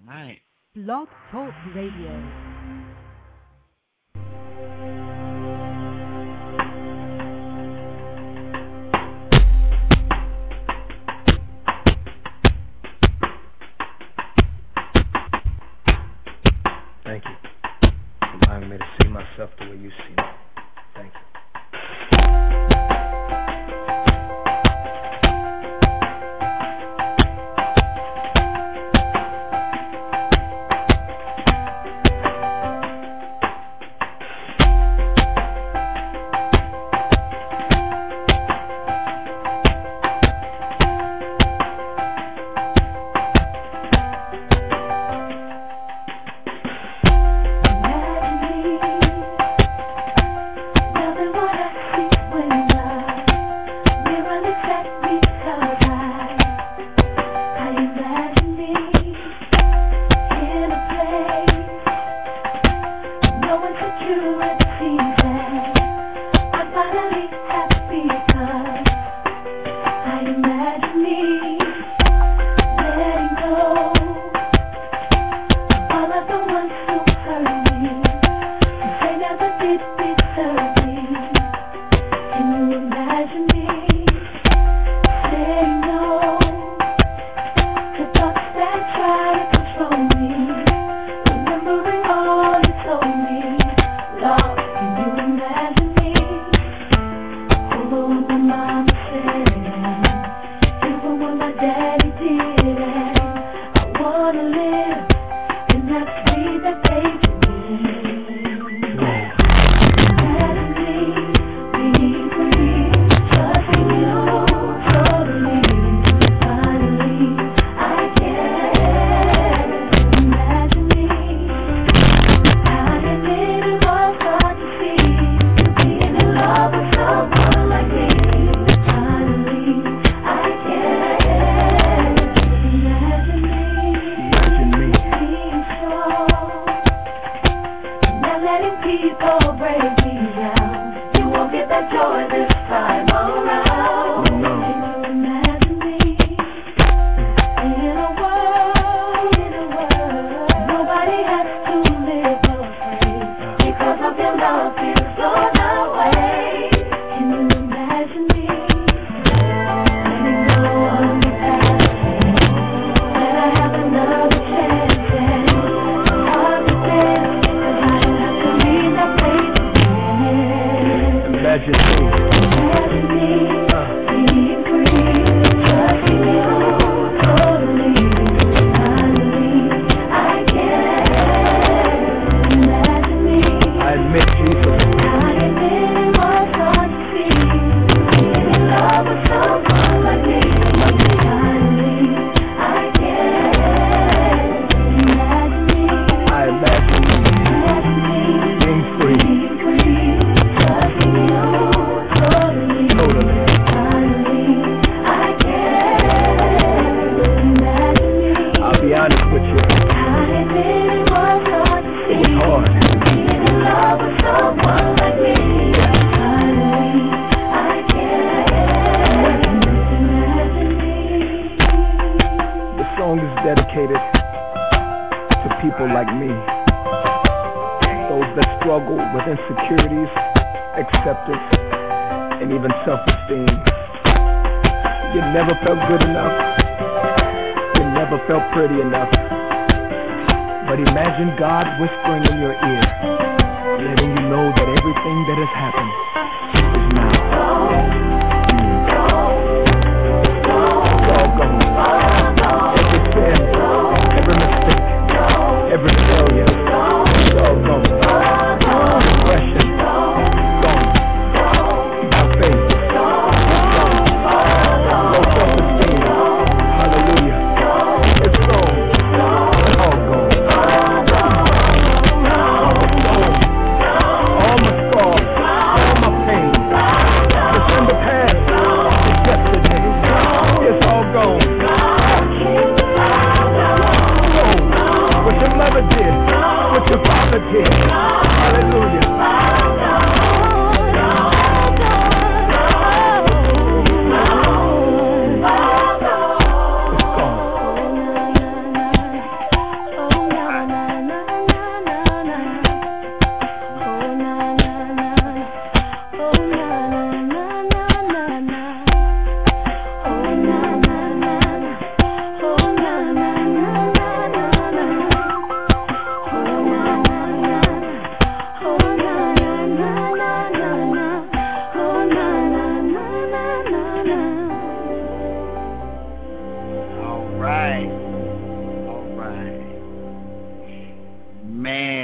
right. Blog Talk Radio. Thank you for allowing me to see myself the way you see me. Thank you.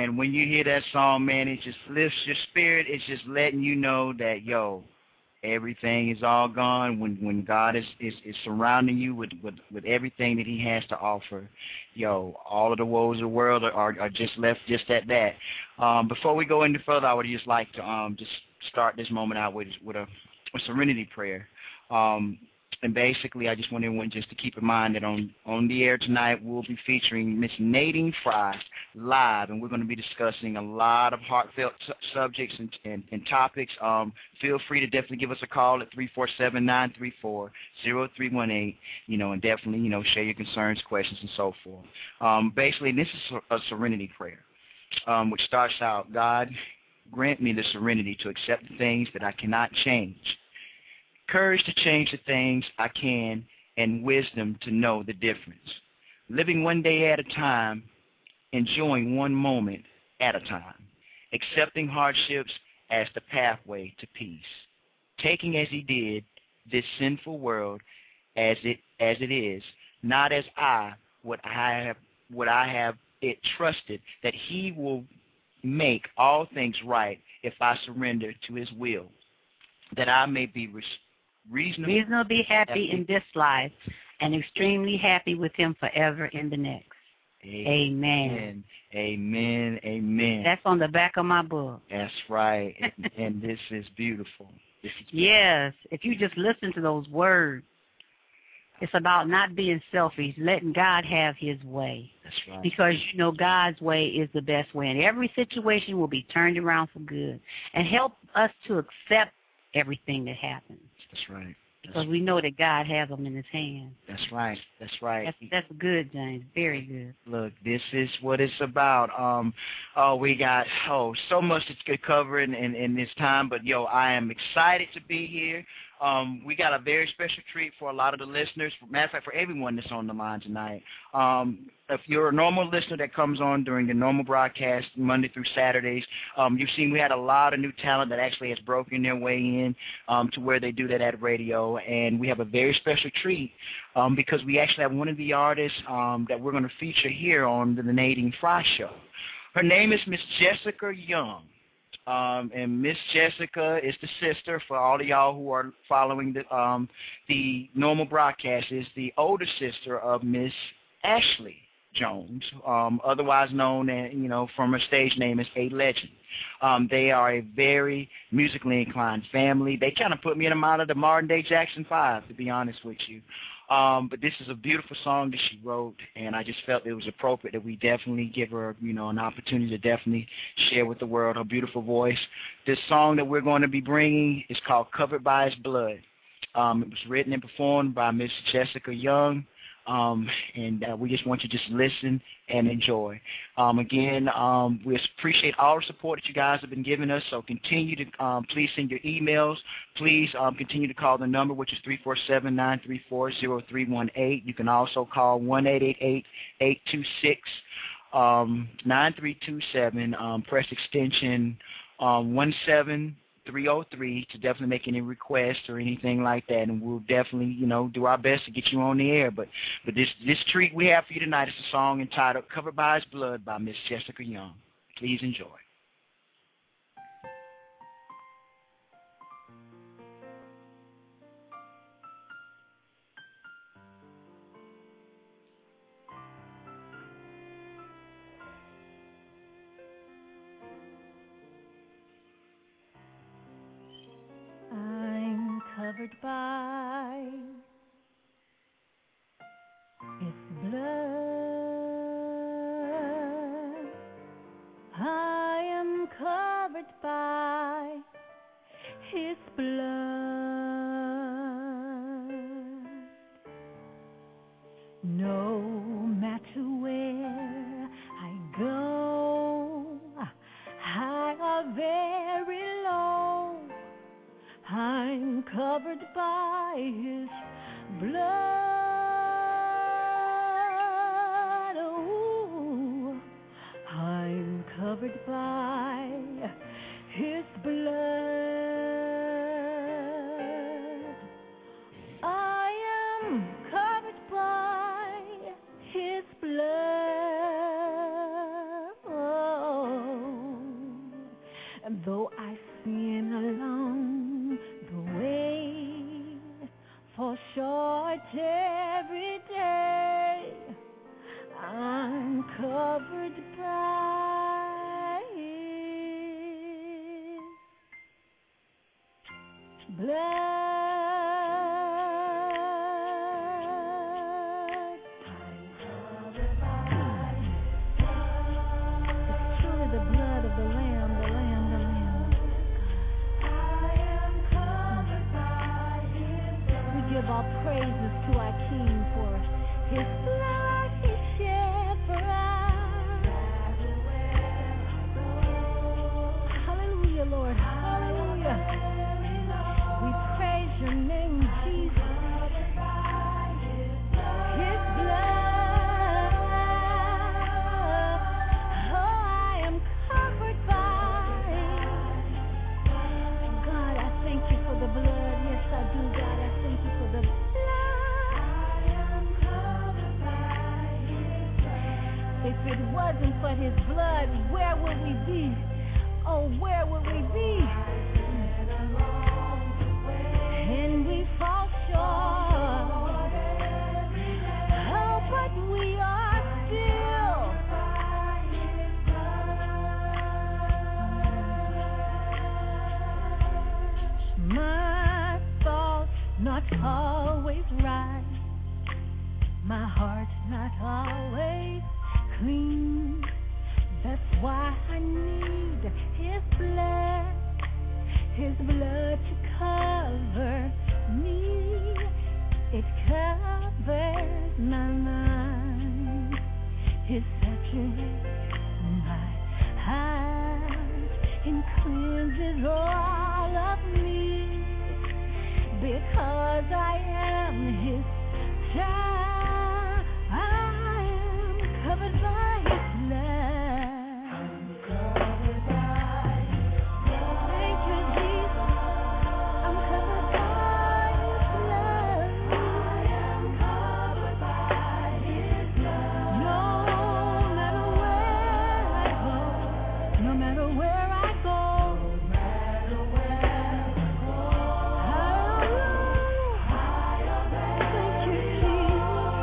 And when you hear that song, man, it just lifts your spirit. It's just letting you know that, yo, everything is all gone. When God is surrounding you with everything that he has to offer, yo, all of the woes of the world are just left just at that. Before we go any further, I would just like to just start this moment out with a serenity prayer. And basically, I just want everyone just to keep in mind that on the air tonight, we'll be featuring Miss Nadine Frye live, and we're going to be discussing a lot of heartfelt subjects and topics. Feel free to definitely give us a call at 347-934-0318, and definitely, share your concerns, questions, and so forth. Basically, this is a serenity prayer, which starts out, God, grant me the serenity to accept the things that I cannot change, courage to change the things I can, and wisdom to know the difference. Living one day at a time, enjoying one moment at a time, accepting hardships as the pathway to peace, taking as he did this sinful world as it is, not as what I have it trusted that he will make all things right if I surrender to his will, that I may be reasonably happy in this life and extremely happy with him forever in the next. Amen. Amen. Amen. That's on the back of my book. That's right. and this is beautiful. Yes. If you just listen to those words, it's about not being selfish, letting God have his way. That's right. Because God's way is the best way. And every situation will be turned around for good. And help us to accept everything that happens. That's right. Because we know that God has them in his hand. That's right. That's right. That's good, James. Very good. Look, this is what it's about. We got so much to cover in this time, but I am excited to be here. We got a very special treat for a lot of the listeners. Matter of fact, for everyone that's on the line tonight. If you're a normal listener that comes on during the normal broadcast Monday through Saturdays, you've seen we had a lot of new talent that actually has broken their way in to where they do that at radio. And we have a very special treat because we actually have one of the artists that we're going to feature here on the Nadine Frye Show. Her name is Miss Jessica Young. And Miss Jessica is the sister, for all of y'all who are following the normal broadcast, is the older sister of Miss Ashley Jones, otherwise known as, from her stage name as A Legend. They are a very musically inclined family. They kind of put me in the mind of the modern day Jackson 5, to be honest with you. But this is a beautiful song that she wrote, and I just felt it was appropriate that we definitely give her, an opportunity to definitely share with the world her beautiful voice. This song that we're going to be bringing is called Covered by His Blood. It was written and performed by Miss Jessica Young. And we just want you to just listen and enjoy. Again, we appreciate all the support that you guys have been giving us, so continue to please send your emails. Please continue to call the number, which is 347-934-0318. You can also call 1-888-826-9327. Press extension 17303 to definitely make any requests or anything like that, and we'll definitely, do our best to get you on the air. But this treat we have for you tonight is a song entitled Covered by His Blood by Miss Jessica Young. Please enjoy. Covered by His blood, I am covered by His blood. No matter where I go, high or very low, I'm covered by His covered by His blood. It's truly the blood of the Lamb, the Lamb, the Lamb. We give all praises to our King for His blood He shed for us. Hallelujah, Lord. Hallelujah. We praise your name, Jesus. His blood. Oh, I am covered by it. God, I thank you for the blood. Yes, I do, God. I thank you for the blood. If it wasn't for His blood, where would we be? Oh, where would we be? And we fall short. Oh, but we are still. My thoughts not always right. My heart's not always clean. That's why I need His blood to cover me. It covers my mind. It saturates my heart and cleanses all of me. Because I am His child, I am covered by His blood. I'm covered by His blood. Thank you, Jesus. I'm covered by His blood. I am covered by His blood. No matter where I go, no matter where I go, no matter where I go, I obey. Thank you, Jesus.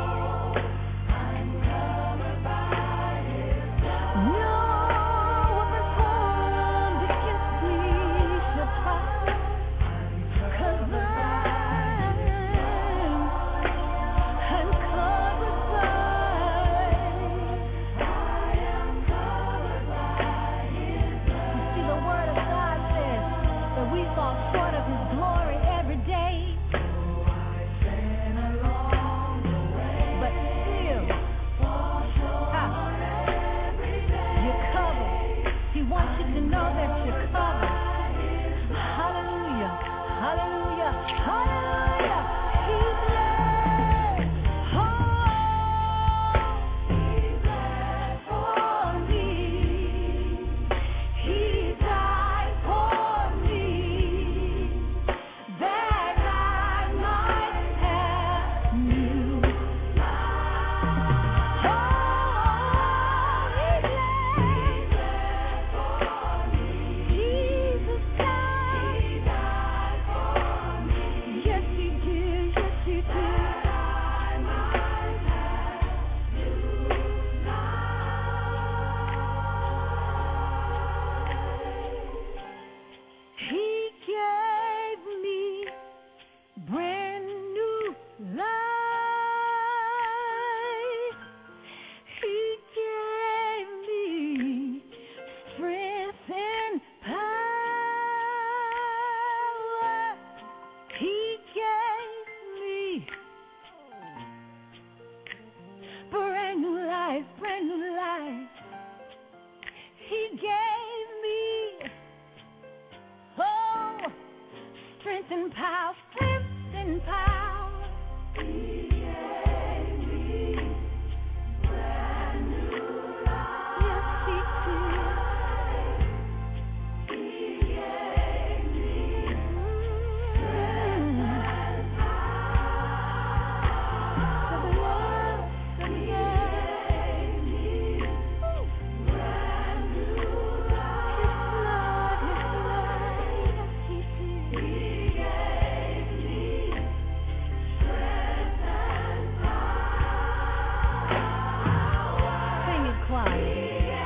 quiet.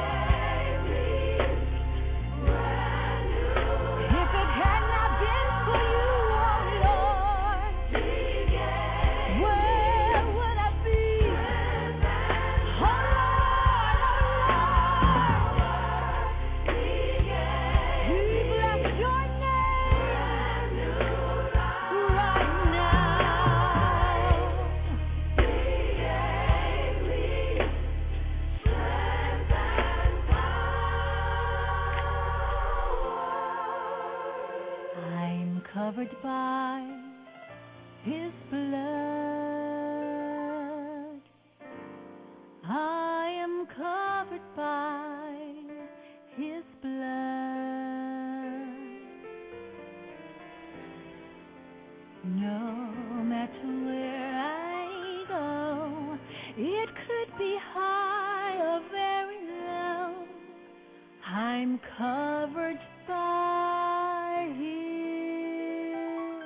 If it had not been for you, oh Lord, where would I be? Oh Lord, we bless your name right now. I'm covered by His blood. I am covered by His blood. No matter where I go, it could be high or very low. I'm covered by His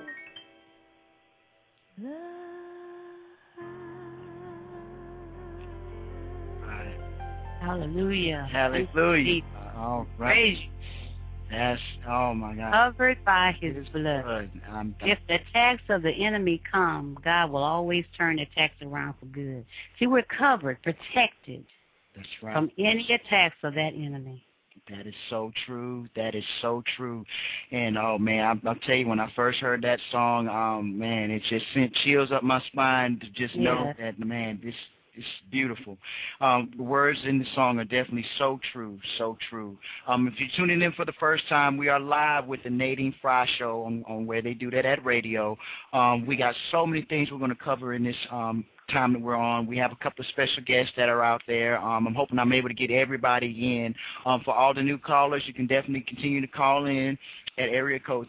blood. Hallelujah. Hallelujah. All right. Praise you. That's, oh my God. Covered by His blood. Good. If the attacks of the enemy come, God will always turn the attacks around for good. See, we're covered, protected That's right. from any attacks of that enemy. That is so true. That is so true. And, oh, man, I'll tell you, when I first heard that song, man, it just sent chills up my spine to just know that, man, this is beautiful. The words in the song are definitely so true, so true. If you're tuning in for the first time, we are live with the Nadine Fry Show on Where They Do That at Radio. We got so many things we're going to cover in this time that we're on. We have a couple of special guests that are out there. I'm hoping I'm able to get everybody in. For all the new callers, you can definitely continue to call in at area code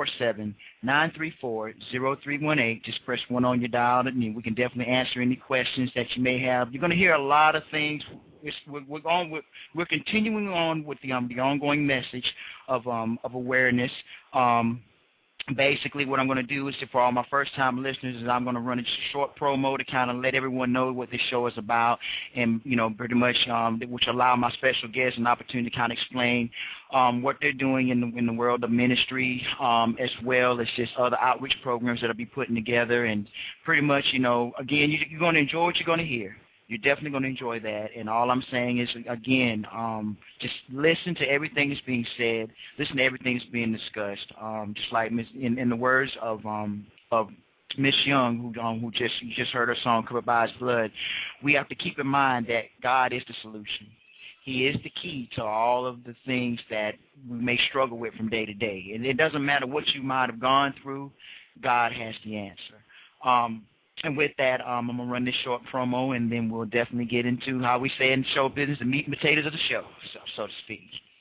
347-934-0318. Just press 1 on your dial, and we can definitely answer any questions that you may have. You're going to hear a lot of things. We're continuing on with the ongoing message of awareness. Basically, what I'm going to do is, for all my first-time listeners, is I'm going to run a short promo to kind of let everyone know what this show is about, and pretty much which allow my special guests an opportunity to kind of explain what they're doing in the world of ministry, as well as just other outreach programs that I'll be putting together. And pretty much, again, you're going to enjoy what you're going to hear. You're definitely going to enjoy that. And all I'm saying is, again, just listen to everything that's being said. Listen to everything that's being discussed. Just like in the words of Miss Young, who you just heard her song "Covered by His Blood." We have to keep in mind that God is the solution. He is the key to all of the things that we may struggle with from day to day. And it doesn't matter what you might have gone through. God has the answer. And with that, I'm going to run this short promo, and then we'll definitely get into, how we say in show business, the meat and potatoes of the show, so to speak.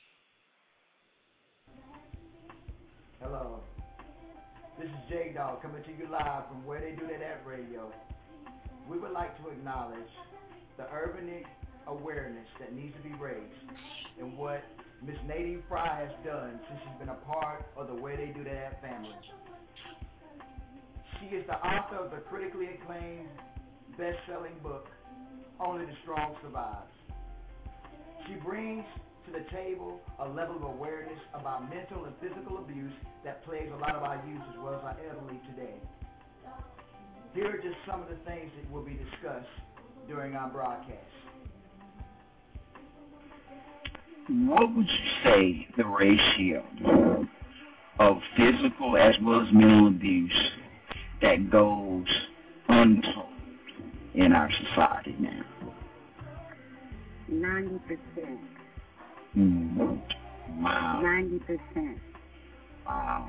Hello. This is J-Dog coming to you live from Where They Do That at Radio. We would like to acknowledge the urban awareness that needs to be raised and what Miss Nadine Fry has done since she's been a part of the Where They Do That at family. She is the author of the critically acclaimed, best-selling book, Only the Strong Survive. She brings to the table a level of awareness about mental and physical abuse that plagues a lot of our youth as well as our elderly today. Here are just some of the things that will be discussed during our broadcast. What would you say the ratio of physical as well as mental abuse that goes untold in our society now? 90%. Wow. 90%. Wow.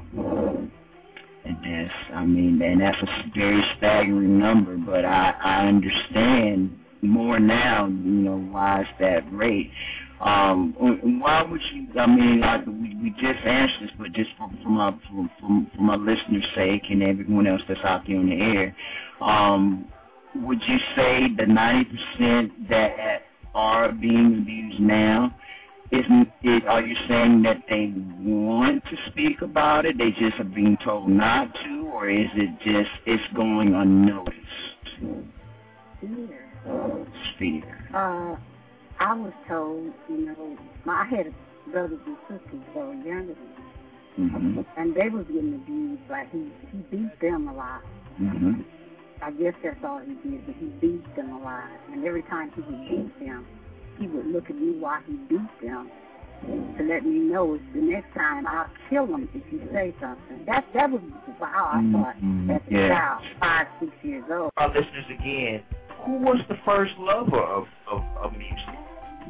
And that's a very staggering number, but I understand more now, why is that rate. Why would you, we just answered this, but just from our listeners' sake and everyone else that's out there on the air, would you say the 90% that are being abused now, are you saying that they want to speak about it, they just are being told not to, or is it just, it's going unnoticed? Fear. Fear. I I was told, I had brothers and sisters that were younger than me, and they was getting abused. Like he beat them a lot. I guess that's all he did, but he beat them a lot. And every time he would beat them, he would look at me while he beat them to let me know it's the next time I'll kill him if you say something. That was how I thought as a child, 5, 6 years old. Our listeners again, who was the first lover of music?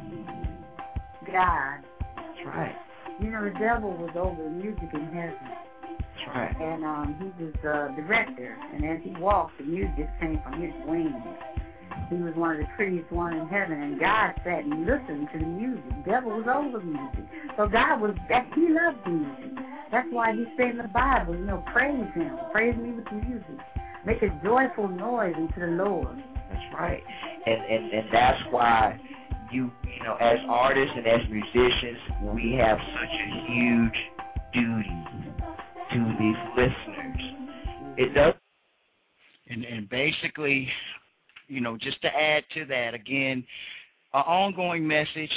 God. That's right. The devil was over the music in heaven. That's right. And he was the director. And as he walked, the music came from his wings. He was one of the prettiest ones in heaven. And God sat and listened to the music. The devil was over the music. So God he loved the music. That's why he said in the Bible, praise him. Praise me with the music. Make a joyful noise unto the Lord. That's right. And that's why you as artists and as musicians, we have such a huge duty to these listeners. It does. And basically, just to add to that, again, an ongoing message,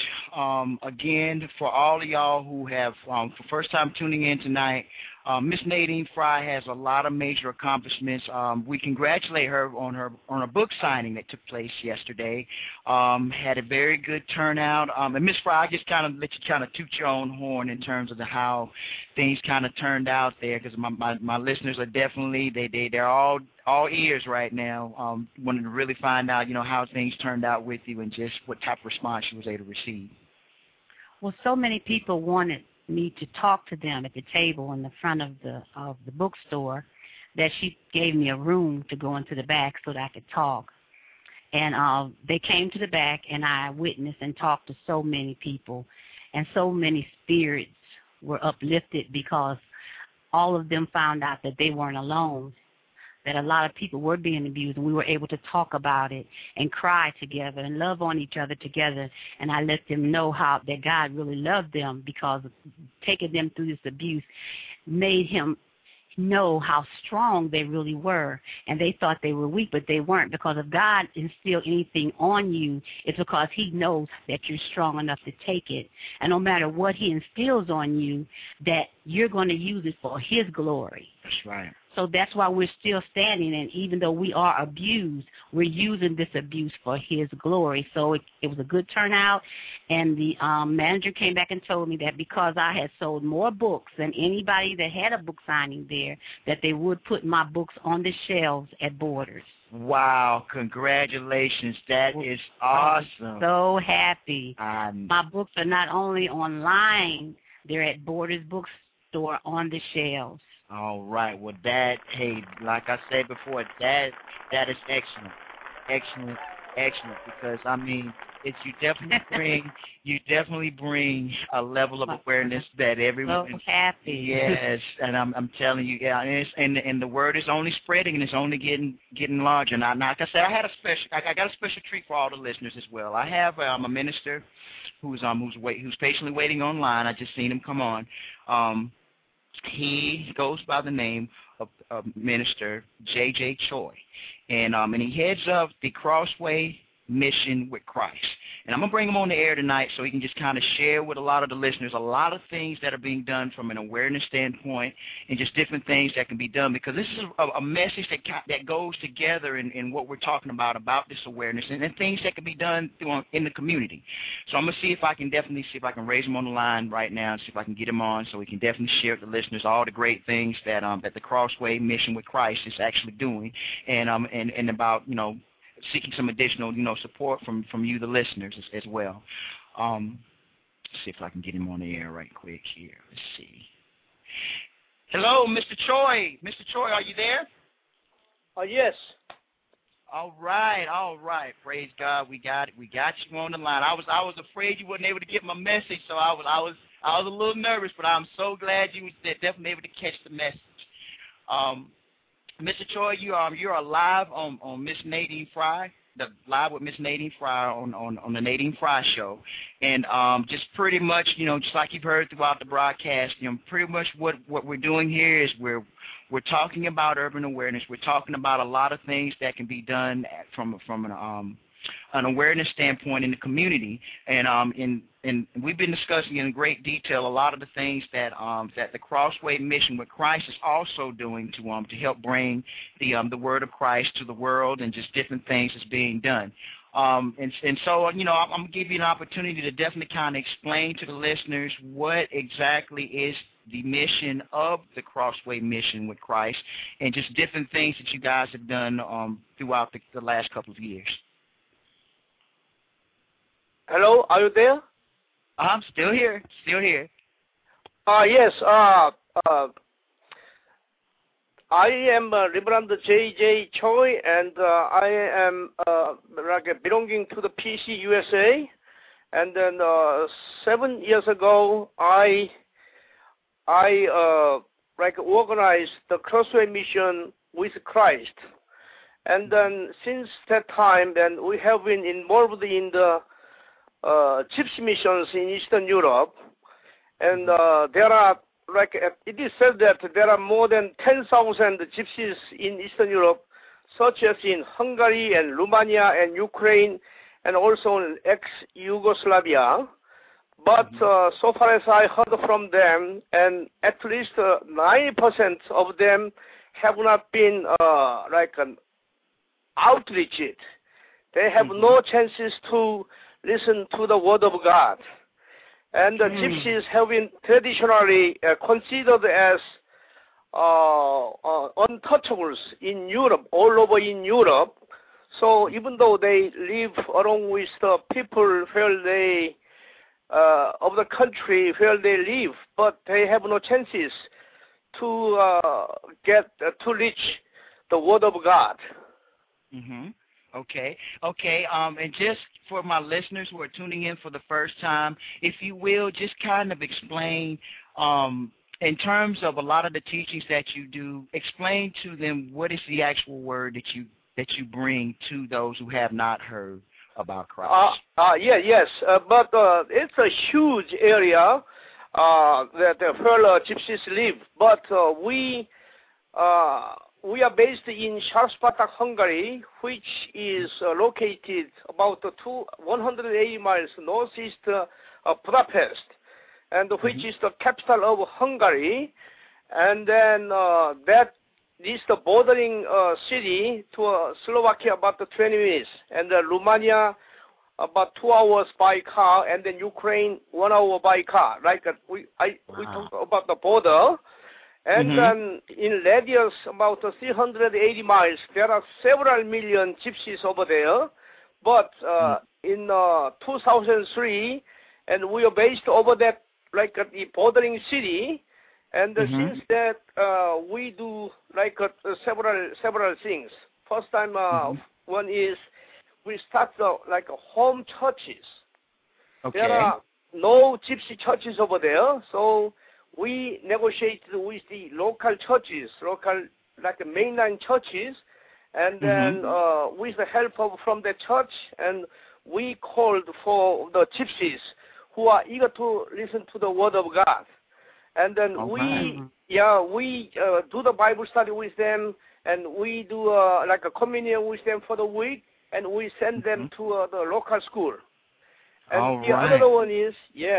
again, for all of y'all who have, for first time tuning in tonight, Miss Nadine Frye has a lot of major accomplishments. We congratulate her on a book signing that took place yesterday. Had a very good turnout. And Miss Frye, I just kind of let you toot your own horn in terms of how things kind of turned out there, because my listeners are definitely they're all ears right now, wanting to really find out how things turned out with you and just what type of response you was able to receive. Well, so many people wanted me to talk to them at the table in the front of the bookstore that she gave me a room to go into the back so that I could talk. And they came to the back, and I witnessed and talked to so many people, and so many spirits were uplifted because all of them found out that they weren't alone, that a lot of people were being abused, and we were able to talk about it and cry together and love on each other together. And I let them know that God really loved them, because taking them through this abuse made him know how strong they really were. And they thought they were weak, but they weren't, because if God instilled anything on you, it's because he knows that you're strong enough to take it. And no matter what he instills on you, that you're going to use it for his glory. That's right. So that's why we're still standing, and even though we are abused, we're using this abuse for his glory. So it was a good turnout, and the manager came back and told me that because I had sold more books than anybody that had a book signing there, that they would put my books on the shelves at Borders. Wow, congratulations. That is awesome. I'm so happy. My books are not only online, they're at Borders Bookstore on the shelves. All right. Well, like I said before, that is excellent, because you definitely bring a level of awareness that everyone so happy. Yes, and I'm telling you, and the word is only spreading, and it's only getting larger. Now, like I said, I got a special treat for all the listeners as well. I have a minister who's patiently waiting online. I just seen him come on. He goes by the name of Minister J.J. Choi, and he heads up the Crossway Mission with Christ. And I'm going to bring him on the air tonight so he can just kind of share with a lot of the listeners a lot of things that are being done from an awareness standpoint, and just different things that can be done, because this is a message that goes together in what we're talking about this awareness and things that can be done in the community. So I'm going to see if I can raise him on the line right now and see if I can get him on so we can definitely share with the listeners all the great things that the Crossway Mission with Christ is actually doing, and about, seeking some additional, support from you, the listeners, as well. Let's see if I can get him on the air right quick here. Let's see. Hello, Mr. Choi. Mr. Choi, are you there? Yes. All right. Praise God, we got you on the line. I was afraid you wasn't able to get my message, so I was a little nervous, but I'm so glad you was definitely able to catch the message. Mr. Choi, you are live on Miss Nadine Frye, live with Miss Nadine Frye on the Nadine Frye Show, and just pretty much, just like you've heard throughout the broadcast, pretty much what we're doing here is we're talking about urban awareness. We're talking about a lot of things that can be done from an awareness standpoint in the community, and we've been discussing in great detail a lot of the things that that the Crossway Mission with Christ is also doing to help bring the word of Christ to the world, and just different things that's being done. And so, I'm going to give you an opportunity to definitely kind of explain to the listeners what exactly is the mission of the Crossway Mission with Christ, and just different things that you guys have done throughout the last couple of years. Hello, are you there? I'm still here. Yes. I am Reverend J.J. Choi, and I am belonging to the PC USA. And then 7 years ago, I organized the Crossway Mission with Christ. And then since that time, then we have been involved in the gypsy missions in Eastern Europe. And there are, it is said that there are more than 10,000 gypsies in Eastern Europe, such as in Hungary and Romania and Ukraine, and also in ex-Yugoslavia. But so far as I heard from them, and at least 90% of them have not been an outreach. They have no chances to listen to the word of God. And the gypsies have been traditionally considered as untouchables in Europe, all over in Europe. So even though they live along with the people where they, of the country where they live, but they have no chances to to reach the word of God. Okay. And just for my listeners who are tuning in for the first time, if you will, just kind of explain, in terms of a lot of the teachings that you do, explain to them what is the actual word that you bring to those who have not heard about Christ. Yes, but it's a huge area that where gypsies live. But we are based in Sárspátag, Hungary, which is located about 180 miles northeast of Budapest, and which is the capital of Hungary. And then that is the bordering city to Slovakia, about 20 minutes, and Romania about 2 hours by car, and then Ukraine 1 hour by car. We talk about the border. And then in radius about 380 miles, there are several million gypsies over there. But in 2003, and we are based over that, at the bordering city. And since that, we do several things. First time, one is we start home churches. Okay. There are no gypsy churches over there, so we negotiated with the local churches, mainline churches, and then with the help from the church, and we called for the gypsies who are eager to listen to the word of God. And then we do the Bible study with them, and we do a communion with them for the week, and we send them to the local school. And another one is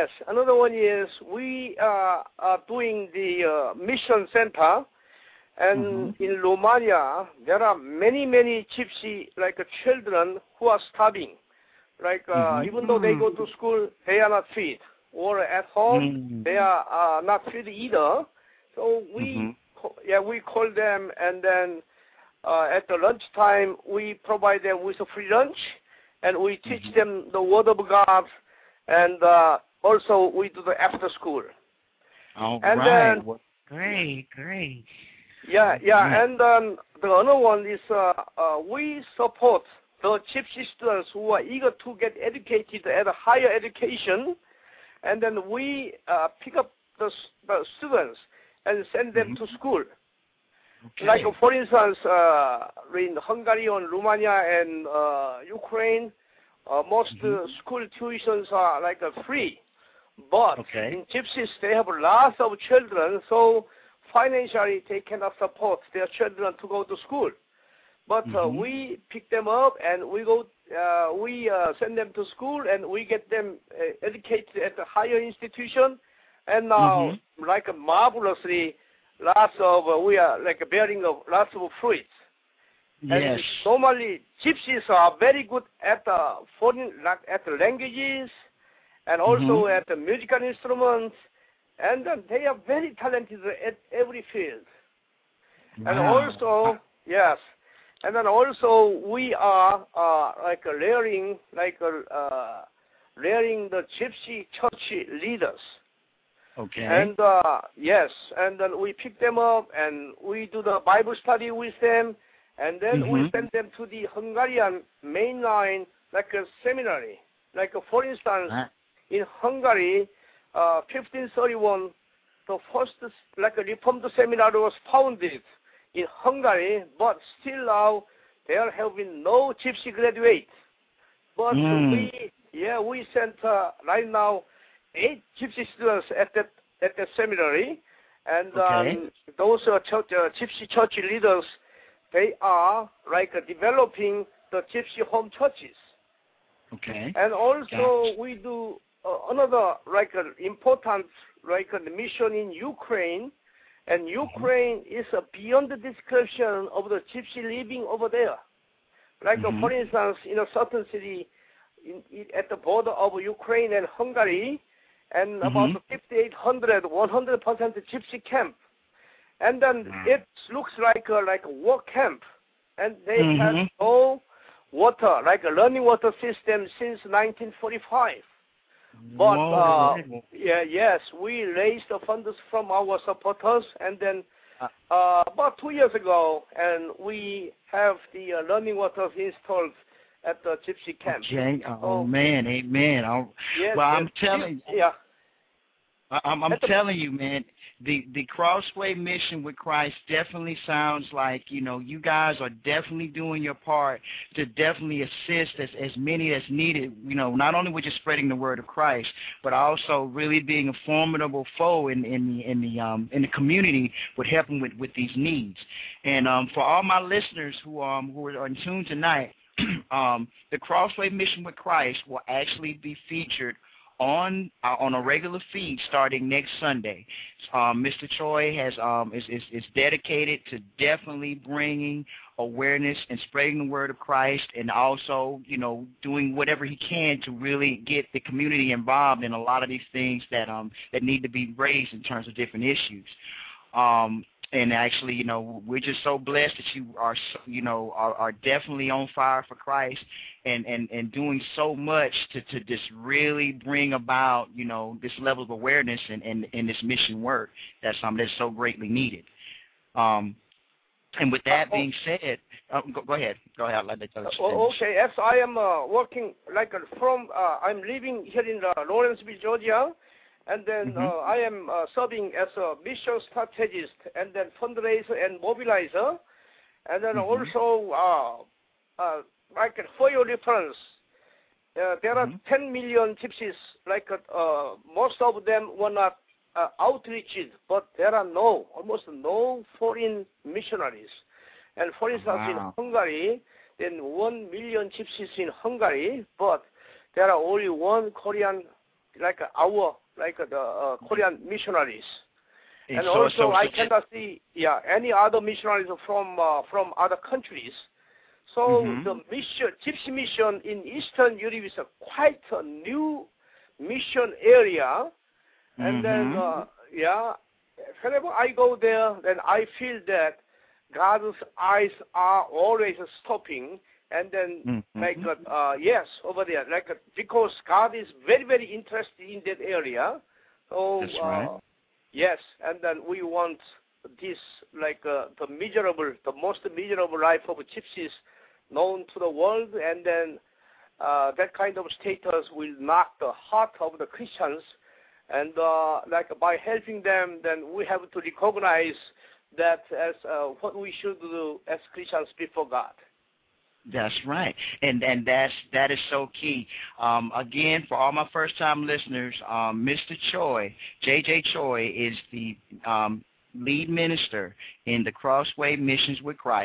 we are doing the mission center, and in Romania there are many gypsy children who are starving. Even though they go to school, they are not fed, or at home they are not fed either. So we call them, and then at the lunchtime we provide them with a free lunch. And we teach them the word of God, and also we do the after school. Then, great. Yeah. And the other one is we support the gypsy students who are eager to get educated at a higher education, and then we pick up the students and send them to school. Okay. For instance, in Hungary or Romania and Ukraine, most school tuitions are free. But in gypsies, they have lots of children, so financially they cannot support their children to go to school. But we pick them up and we go we send them to school, and we get them educated at a higher institution, and now like marvelously, we are like bearing of lots of fruits. Yes. And normally gypsies are very good at foreign, like at the languages, and also at the musical instruments, and they are very talented at every field. Wow. And also, yes, and then also we are like rearing the gypsy church leaders. Okay. And yes, and then we pick them up and we do the Bible study with them, and then we send them to the Hungarian mainline like a seminary. Like for instance, in Hungary, 1531, the first like a Reformed seminary was founded in Hungary, but still now there have been no gypsy graduates. But we sent right now 8 gypsy students at the seminary, and those gypsy church leaders, they are like developing the gypsy home churches. Okay. And also we do another like important like mission in Ukraine, and Ukraine is beyond the description of the gypsy living over there. Like for instance, in a certain city at the border of Ukraine and Hungary, and about 5,800, 100% gypsy camp. And then it looks like a work camp. And they have no water, like a running water system since 1945. But, yes, we raised the funds from our supporters, and then about 2 years ago, and we have the running water installed at the gypsy camp. Okay. Man, amen. Yes, well, I'm telling you. Yeah. I'm telling you, man, the Crossway Mission with Christ definitely sounds like, you guys are definitely doing your part to definitely assist as many as needed, not only with just spreading the word of Christ, but also really being a formidable foe in the community with helping with these needs. And for all my listeners who are in tune tonight, the Crossway Mission with Christ will actually be featured on a regular feed starting next Sunday. Mr. Choi is dedicated to definitely bringing awareness and spreading the word of Christ, and also doing whatever he can to really get the community involved in a lot of these things that need to be raised in terms of different issues. And actually, we're just so blessed that you are definitely on fire for Christ and doing so much to just really bring about, this level of awareness and this mission work that's so greatly needed. And with that being said, go ahead. I'll let you finish. Okay. Yes, I am working I'm living here in Lawrenceville, Georgia. And then I am serving as a mission strategist and then fundraiser and mobilizer. And then also, for your reference, there are 10 million gypsies, most of them were not outreached, but there are almost no foreign missionaries. And for instance, in Hungary, then 1 million gypsies in Hungary, but there are only one Korean, the Korean missionaries. And also I cannot see any other missionaries from other countries. So the gypsy mission in Eastern Europe is quite a new mission area. And then, whenever I go there, then I feel that God's eyes are always stopping. And then, over there, because God is very, very interested in that area. So, that's right. Yes, and then we want this, the most miserable life of gypsies known to the world, and then that kind of status will knock the heart of the Christians. And by helping them, then we have to recognize that as what we should do as Christians before God. That's right, and that is so key. Again, for all my first-time listeners, Mr. Choi, J.J. Choi, is the lead minister in the Crossway Missions with Christ.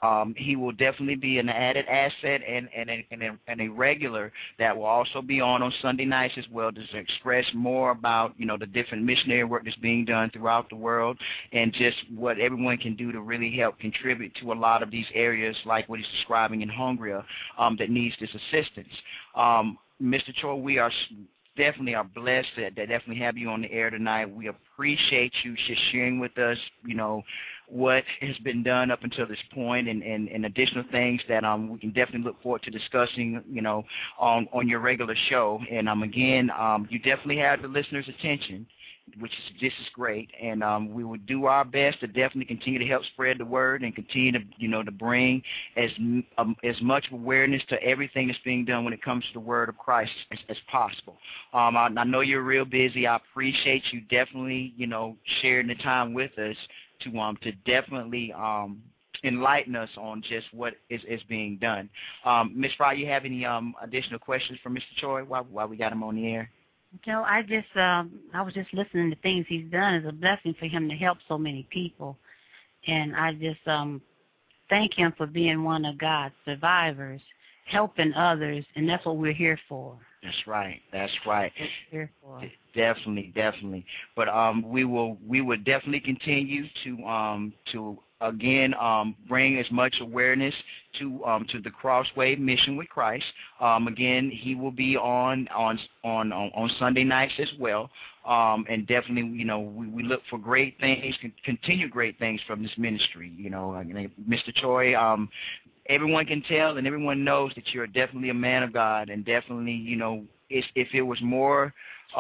He will definitely be an added asset and a regular that will also be on Sunday nights as well to express more about, the different missionary work that's being done throughout the world and just what everyone can do to really help contribute to a lot of these areas like what he's describing in Hungary that needs this assistance. Mr. Choi, we are definitely are blessed to definitely have you on the air tonight. We appreciate you just sharing with us, what has been done up until this point and additional things that we can definitely look forward to discussing, on your regular show. And again, you definitely have the listeners' attention, this is great, and we will do our best to definitely continue to help spread the word and continue to, to bring as much awareness to everything that's being done when it comes to the word of Christ as possible. I know you're real busy. I appreciate you definitely, sharing the time with us to definitely enlighten us on just what is being done. Ms. Fry, you have any additional questions for Mr. Choi while we got him on the air? I was just listening to things he's done. It's a blessing for him to help so many people. And I just thank him for being one of God's survivors, helping others, and that's what we're here for. That's right. That's right. Here for. Definitely. But we would definitely continue to again bring as much awareness to the Crossway Mission with Christ. Again, he will be on Sunday nights as well. And definitely, we look for great things, continue great things from this ministry. Mr. Choi, everyone can tell and everyone knows that you're definitely a man of God, and definitely, if it was more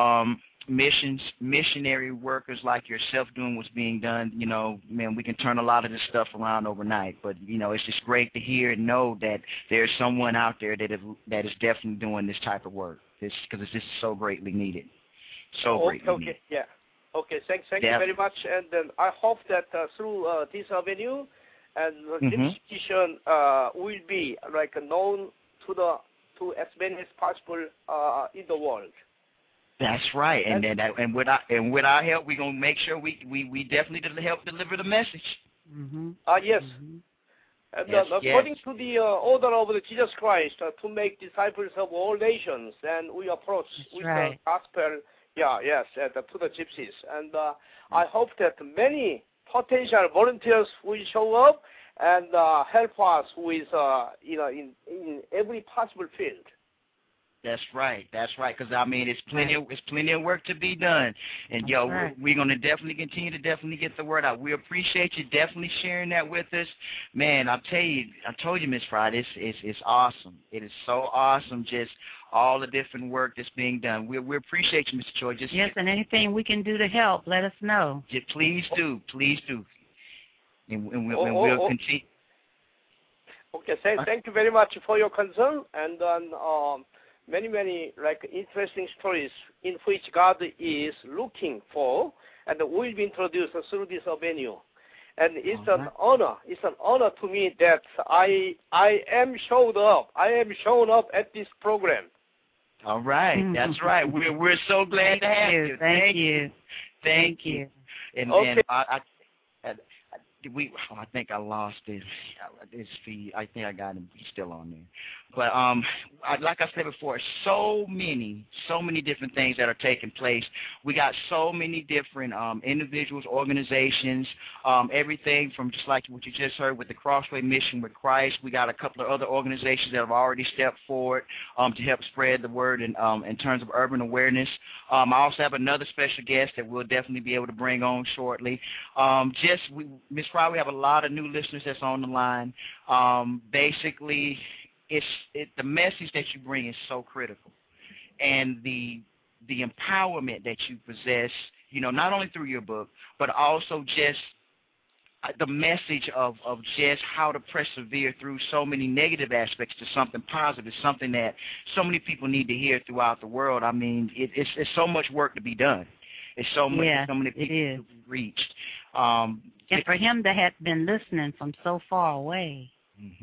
missionary workers like yourself doing what's being done, man, we can turn a lot of this stuff around overnight. But, it's just great to hear and know that there's someone out there that is definitely doing this type of work, because this is so greatly needed. Greatly needed. Yeah. Okay, thank you very much. And then I hope that through this avenue, and this petition will be known to as many as possible in the world. That's right, and with our help, we're gonna make sure we definitely help deliver the message. Yes. And according to the order of Jesus Christ to make disciples of all nations, and we approach with the gospel. Yes, to the gypsies, and I hope that many potential volunteers will show up and help us with in every possible field. That's right, because it's plenty of work to be done, and we're gonna definitely continue to get the word out. We appreciate you definitely sharing that with us, man. I told you, Ms. Fry, it's awesome. It is so awesome, just all the different work that's being done. We appreciate you, Mr. Choi. Yes, and anything we can do to help, let us know. Please do, and we'll continue. Okay, thank you very much for your concern, and many interesting stories in which God is looking for, and will be introduced through this avenue. And it's an honor. It's an honor to me that I am shown up at this program. All right, that's right. We're so glad to have you. Thank you. And I think I lost his feed. I think I got him. He's still on there. But like I said before, so many different things that are taking place. We got so many different individuals, organizations, everything from just like what you just heard with the Crossway Mission with Christ. We got a couple of other organizations that have already stepped forward to help spread the word in terms of urban awareness. I also have another special guest that we'll definitely be able to bring on shortly. Ms. Fry, we have a lot of new listeners that's on the line. Basically, the message that you bring is so critical, and the empowerment that you possess, not only through your book, but also just the message of just how to persevere through so many negative aspects to something positive, something that so many people need to hear throughout the world. It's so much work to be done. It's so many people to be reached. And for him to have been listening from so far away.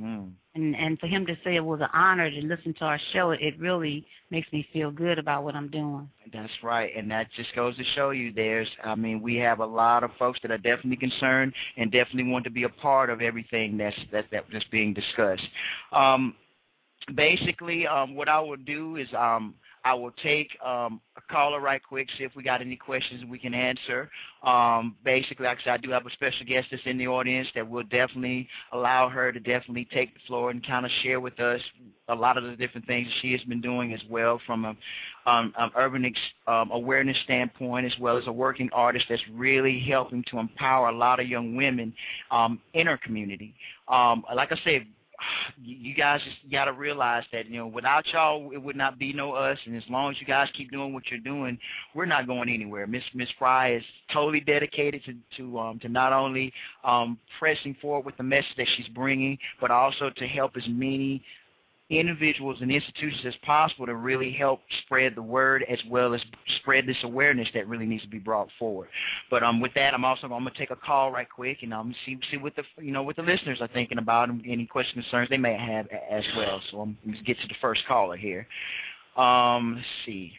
And for him to say it was an honor to listen to our show, it really makes me feel good about what I'm doing. That's right, and that just goes to show you we have a lot of folks that are definitely concerned and definitely want to be a part of everything that's being discussed. Basically, what I will do is I will take a caller right quick, see if we got any questions we can answer. Basically, like I said, I do have a special guest that's in the audience that will definitely allow her to definitely take the floor and kind of share with us a lot of the different things that she has been doing as well from an urban awareness standpoint, as well as a working artist that's really helping to empower a lot of young women in our community. Like I said, you guys just got to realize that, without y'all, it would not be no us. And as long as you guys keep doing what you're doing, we're not going anywhere. Miss Fry is totally dedicated to not only pressing forward with the message that she's bringing, but also to help as many individuals and institutions as possible to really help spread the word as well as spread this awareness that really needs to be brought forward. But with that, I'm going to take a call right quick and see what the listeners are thinking about and any questions, concerns they may have as well. So let's get to the first caller here. Let's see.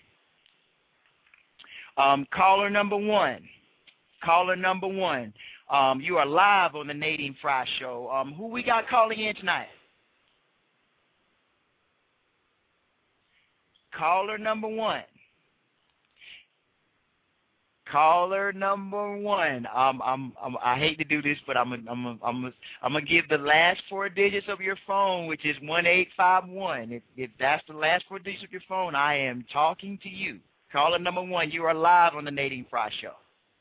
Caller number one. You are live on the Nadine Fry Show. Who we got calling in tonight? Caller number one. I hate to do this, but I'm gonna give the last 4 digits of your phone, which is 1851. If that's the last 4 digits of your phone, I am talking to you. Caller number one, you are live on the Nadine Fry Show.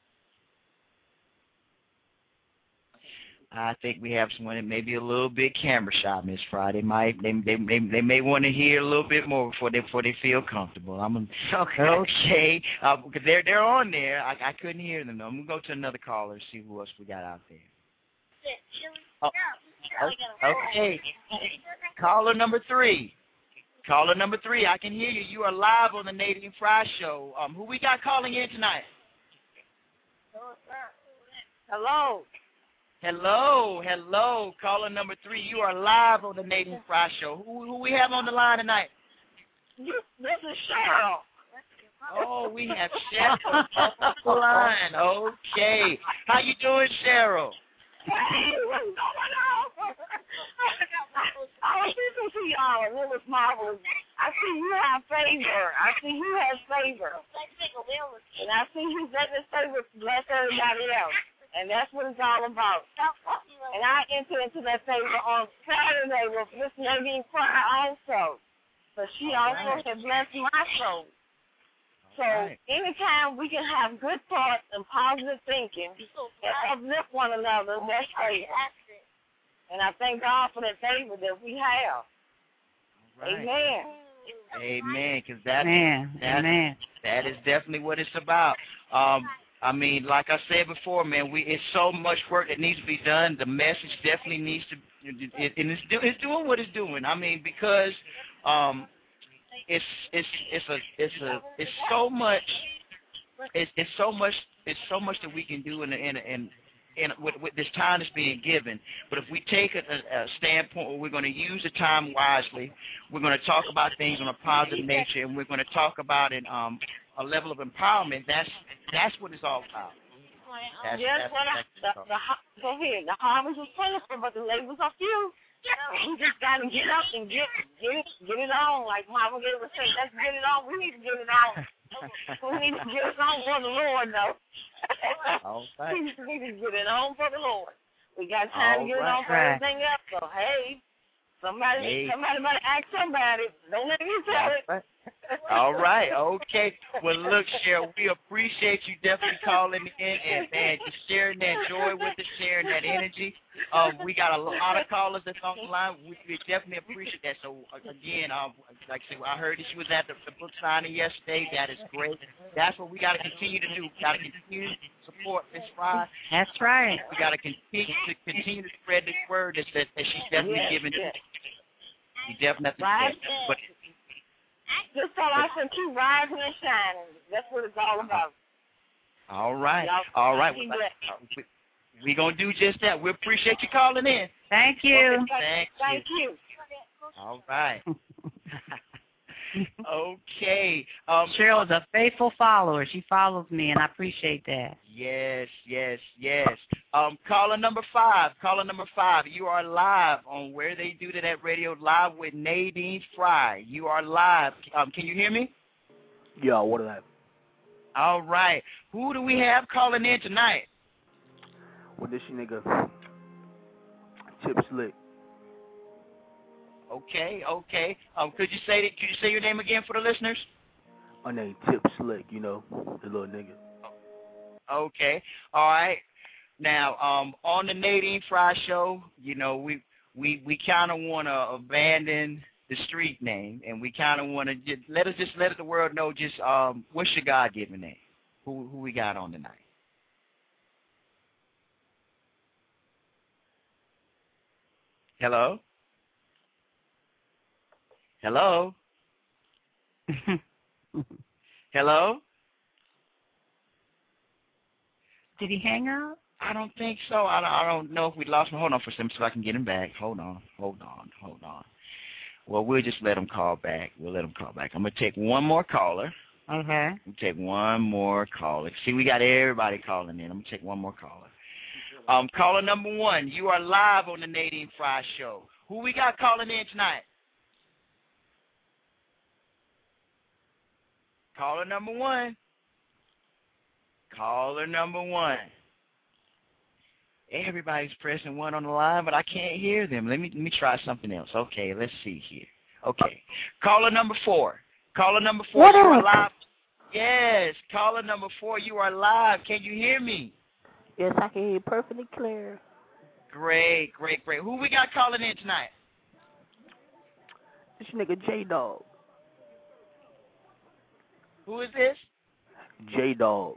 I think we have someone that may be a little bit camera shy, Miss Fry. They may want to hear a little bit more before they feel comfortable. Okay. Because they're on there. I couldn't hear them though. I'm gonna go to another caller and see who else we got out there. Okay. Caller number three. I can hear you. You are live on the Nadine Fry Show. Who we got calling in tonight? Hello. Caller number 3. You are live on the Nadine Fry Show. Who we have on the line tonight? This is Cheryl. Oh, we have Cheryl on the line. Okay. How you doing, Cheryl? Hey, what's going on? I was listening to y'all. It was marvelous. I see you have favor. And I see you let this favor bless everybody else. And that's what it's all about. And I enter into that favor on Saturday with Miss Nadine Fry also. So she also has blessed my soul. So anytime we can have good thoughts and positive thinking and uplift one another, that's favor. And I thank God for that favor that we have. Amen. Amen. Because that is definitely what it's about. I mean, like I said before, man, it's so much work that needs to be done. The message definitely needs to, and it's doing what it's doing. I mean, because it's so much that we can do with this time that's being given. But if we take a standpoint where we're going to use the time wisely, we're going to talk about things on a positive nature, and we're going to talk about it. A level of empowerment, that's what it's all about. Go ahead. The harvest is plentiful, but the labors are few. We just got to get up and get it on. Like Mama would say, let's get it on. We need to get it on. We need to get it on for the Lord, though. We need to get it on for the Lord. We got time to get it on for everything else. So, hey, somebody better ask somebody. Don't let me tell it. All right, okay. Well, look, Cheryl, we appreciate you definitely calling in and, man, just sharing that joy with us, sharing that energy. We got a lot of callers that's on the line. We definitely appreciate that. So, again, like I said, I heard that she was at the book signing yesterday. That is great. That's what we got to continue to do. We got to continue to support Miss Fry. That's right. We got to continue to spread this word that she's definitely giving. We definitely have to say. But just tell us to keep rising and shining. That's what it's all about. All right. We're going to do just that. We appreciate you calling in. Thank you. Okay, thank you. All right. Okay. Cheryl is a faithful follower. She follows me, and I appreciate that. Yes. Caller number 5. You are live on Where They Do That Radio, live with Nadine Fry. You are live. Can you hear me? Yo, what is that? All right. Who do we have calling in tonight? Well, this nigga, Tip Slick. Okay. Could you say your name again for the listeners? My name Tip Slick, you know, the little nigga. Okay. All right. Now, on the Nadine Fry Show, you know, we kind of want to abandon the street name, and we kind of want to let the world know just what's your God-given name? Who we got on tonight? Hello? Hello? Hello? Did he hang up? I don't think so. I don't know if we lost him. Hold on for a second so I can get him back. Hold on. Well, we'll just let him call back. I'm going to take one more caller. Okay. We'll take one more caller. See, we got everybody calling in. I'm going to take one more caller. Caller number 1, you are live on the Nadine Fry Show. Who we got calling in tonight? Caller number 1. Everybody's pressing 1 on the line, but I can't hear them. Let me try something else. Okay, let's see here. Okay. Caller number 4. You are live. Yes, caller number 4, you are live. Can you hear me? Yes, I can hear you perfectly clear. Great. Who we got calling in tonight? This nigga J-Dog. Who is this? J-Dog.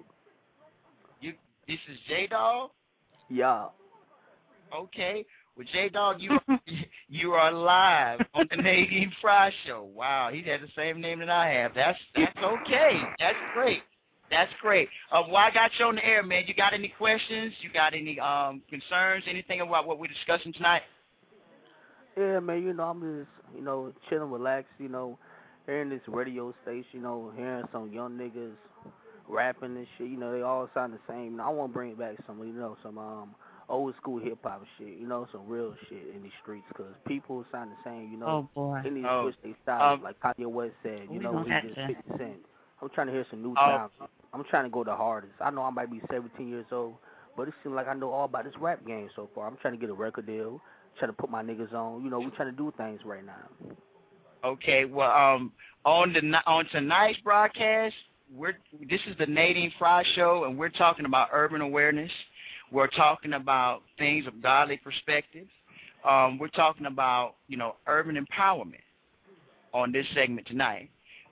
This is J-Dog? Yeah. Okay. Well, J-Dog, you are live on the Nadine Fry Show. Wow, he has the same name that I have. That's okay. That's great. Well, I got you on the air, man. You got any questions? You got any concerns? Anything about what we're discussing tonight? Yeah, man, you know, I'm just, you know, chilling, relaxed, you know, hearing this radio station, you know, hearing some young niggas rapping and shit, you know, they all sound the same. I want to bring back some, you know, some old school hip hop shit, you know, some real shit in these streets, because people sound the same, you know. Oh boy. They need to switch their style, like Kanye West said, you know, he just 50 Cent. I'm trying to hear some new sounds. I'm trying to go the hardest. I know I might be 17 years old, but it seems like I know all about this rap game so far. I'm trying to get a record deal, trying to put my niggas on. You know, we're trying to do things right now. Okay, well, on tonight's broadcast, this is the Nadine Fry Show, and we're talking about urban awareness. We're talking about things of godly perspective. We're talking about, you know, urban empowerment on this segment tonight.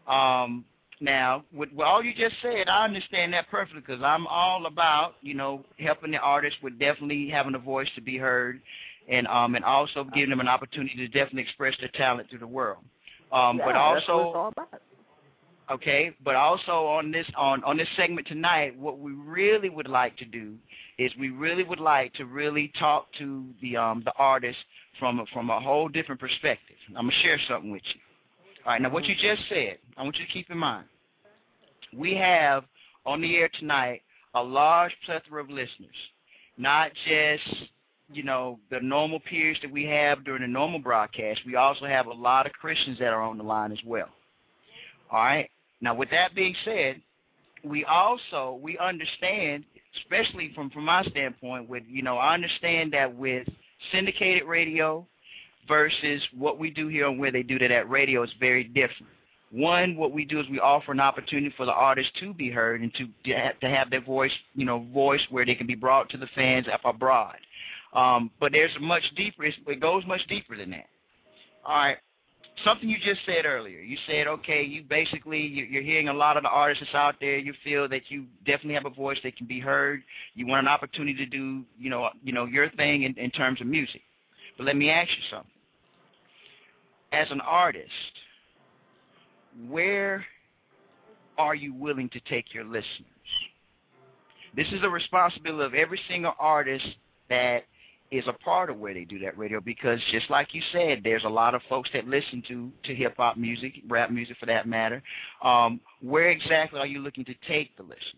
Now, with all you just said, I understand that perfectly, because I'm all about, you know, helping the artists with definitely having a voice to be heard, and also giving them an opportunity to definitely express their talent to the world. But also, that's what it's all about. Okay, but also on this segment tonight, what we really would like to do is we really would like to really talk to the artists from a whole different perspective. I'm gonna share something with you. All right, now what you just said, I want you to keep in mind. We have on the air tonight a large plethora of listeners, not just, you know, the normal peers that we have during the normal broadcast. We also have a lot of Christians that are on the line as well. All right. Now, with that being said, we understand, especially from my standpoint, I understand that with syndicated radio versus what we do here on Where They Do That Radio is very different. One, what we do is we offer an opportunity for the artists to be heard and to have their voice where they can be brought to the fans abroad. But there's much deeper. It goes much deeper than that. All right. Something you just said earlier. You said, okay, you're hearing a lot of the artists that's out there. You feel that you definitely have a voice that can be heard. You want an opportunity to do, your thing in terms of music. But let me ask you something. As an artist, where are you willing to take your listeners? This is a responsibility of every single artist that is a part of where they do that radio, because just like you said, there's a lot of folks that listen to hip-hop music, rap music for that matter. Where exactly are you looking to take the listeners?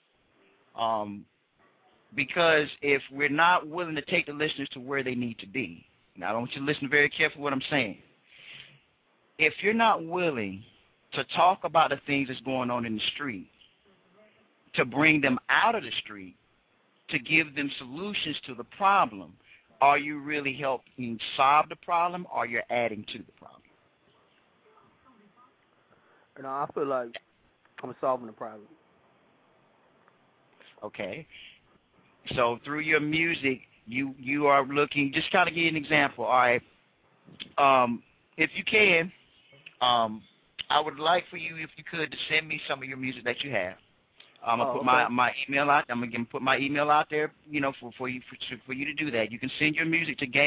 Because if we're not willing to take the listeners to where they need to be, now I want you to listen very carefully to what I'm saying. If you're not willing to talk about the things that's going on in the street, to bring them out of the street, to give them solutions to the problem, are you really helping solve the problem, or you're adding to the problem? I feel like I'm solving the problem. Okay. So through your music, you are looking, just kind of give you an example, all right? If you can, I would like for you, if you could, to send me some of your music that you have. I'm gonna put my email out. I'm gonna put my email out there, you know, for you to do that. You can send your music to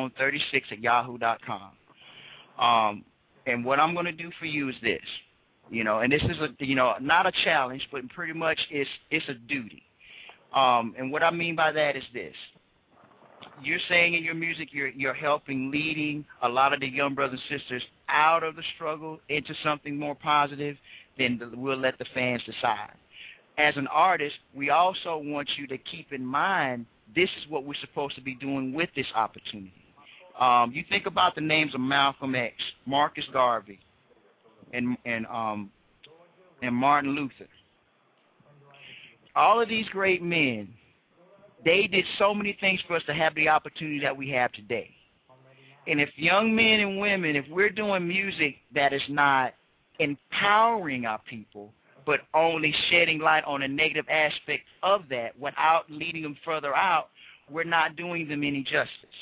gamerzone36@yahoo.com. And what I'm gonna do for you is this, you know, and this is not a challenge, but pretty much it's a duty. And what I mean by that is this: you're saying in your music you're helping, leading a lot of the young brothers and sisters out of the struggle into something more positive. Then we'll let the fans decide. As an artist, we also want you to keep in mind this is what we're supposed to be doing with this opportunity. You think about the names of Malcolm X, Marcus Garvey, and Martin Luther. All of these great men, they did so many things for us to have the opportunity that we have today. And if young men and women, if we're doing music that is not empowering our people, but only shedding light on a negative aspect of that without leading them further out, we're not doing them any justice.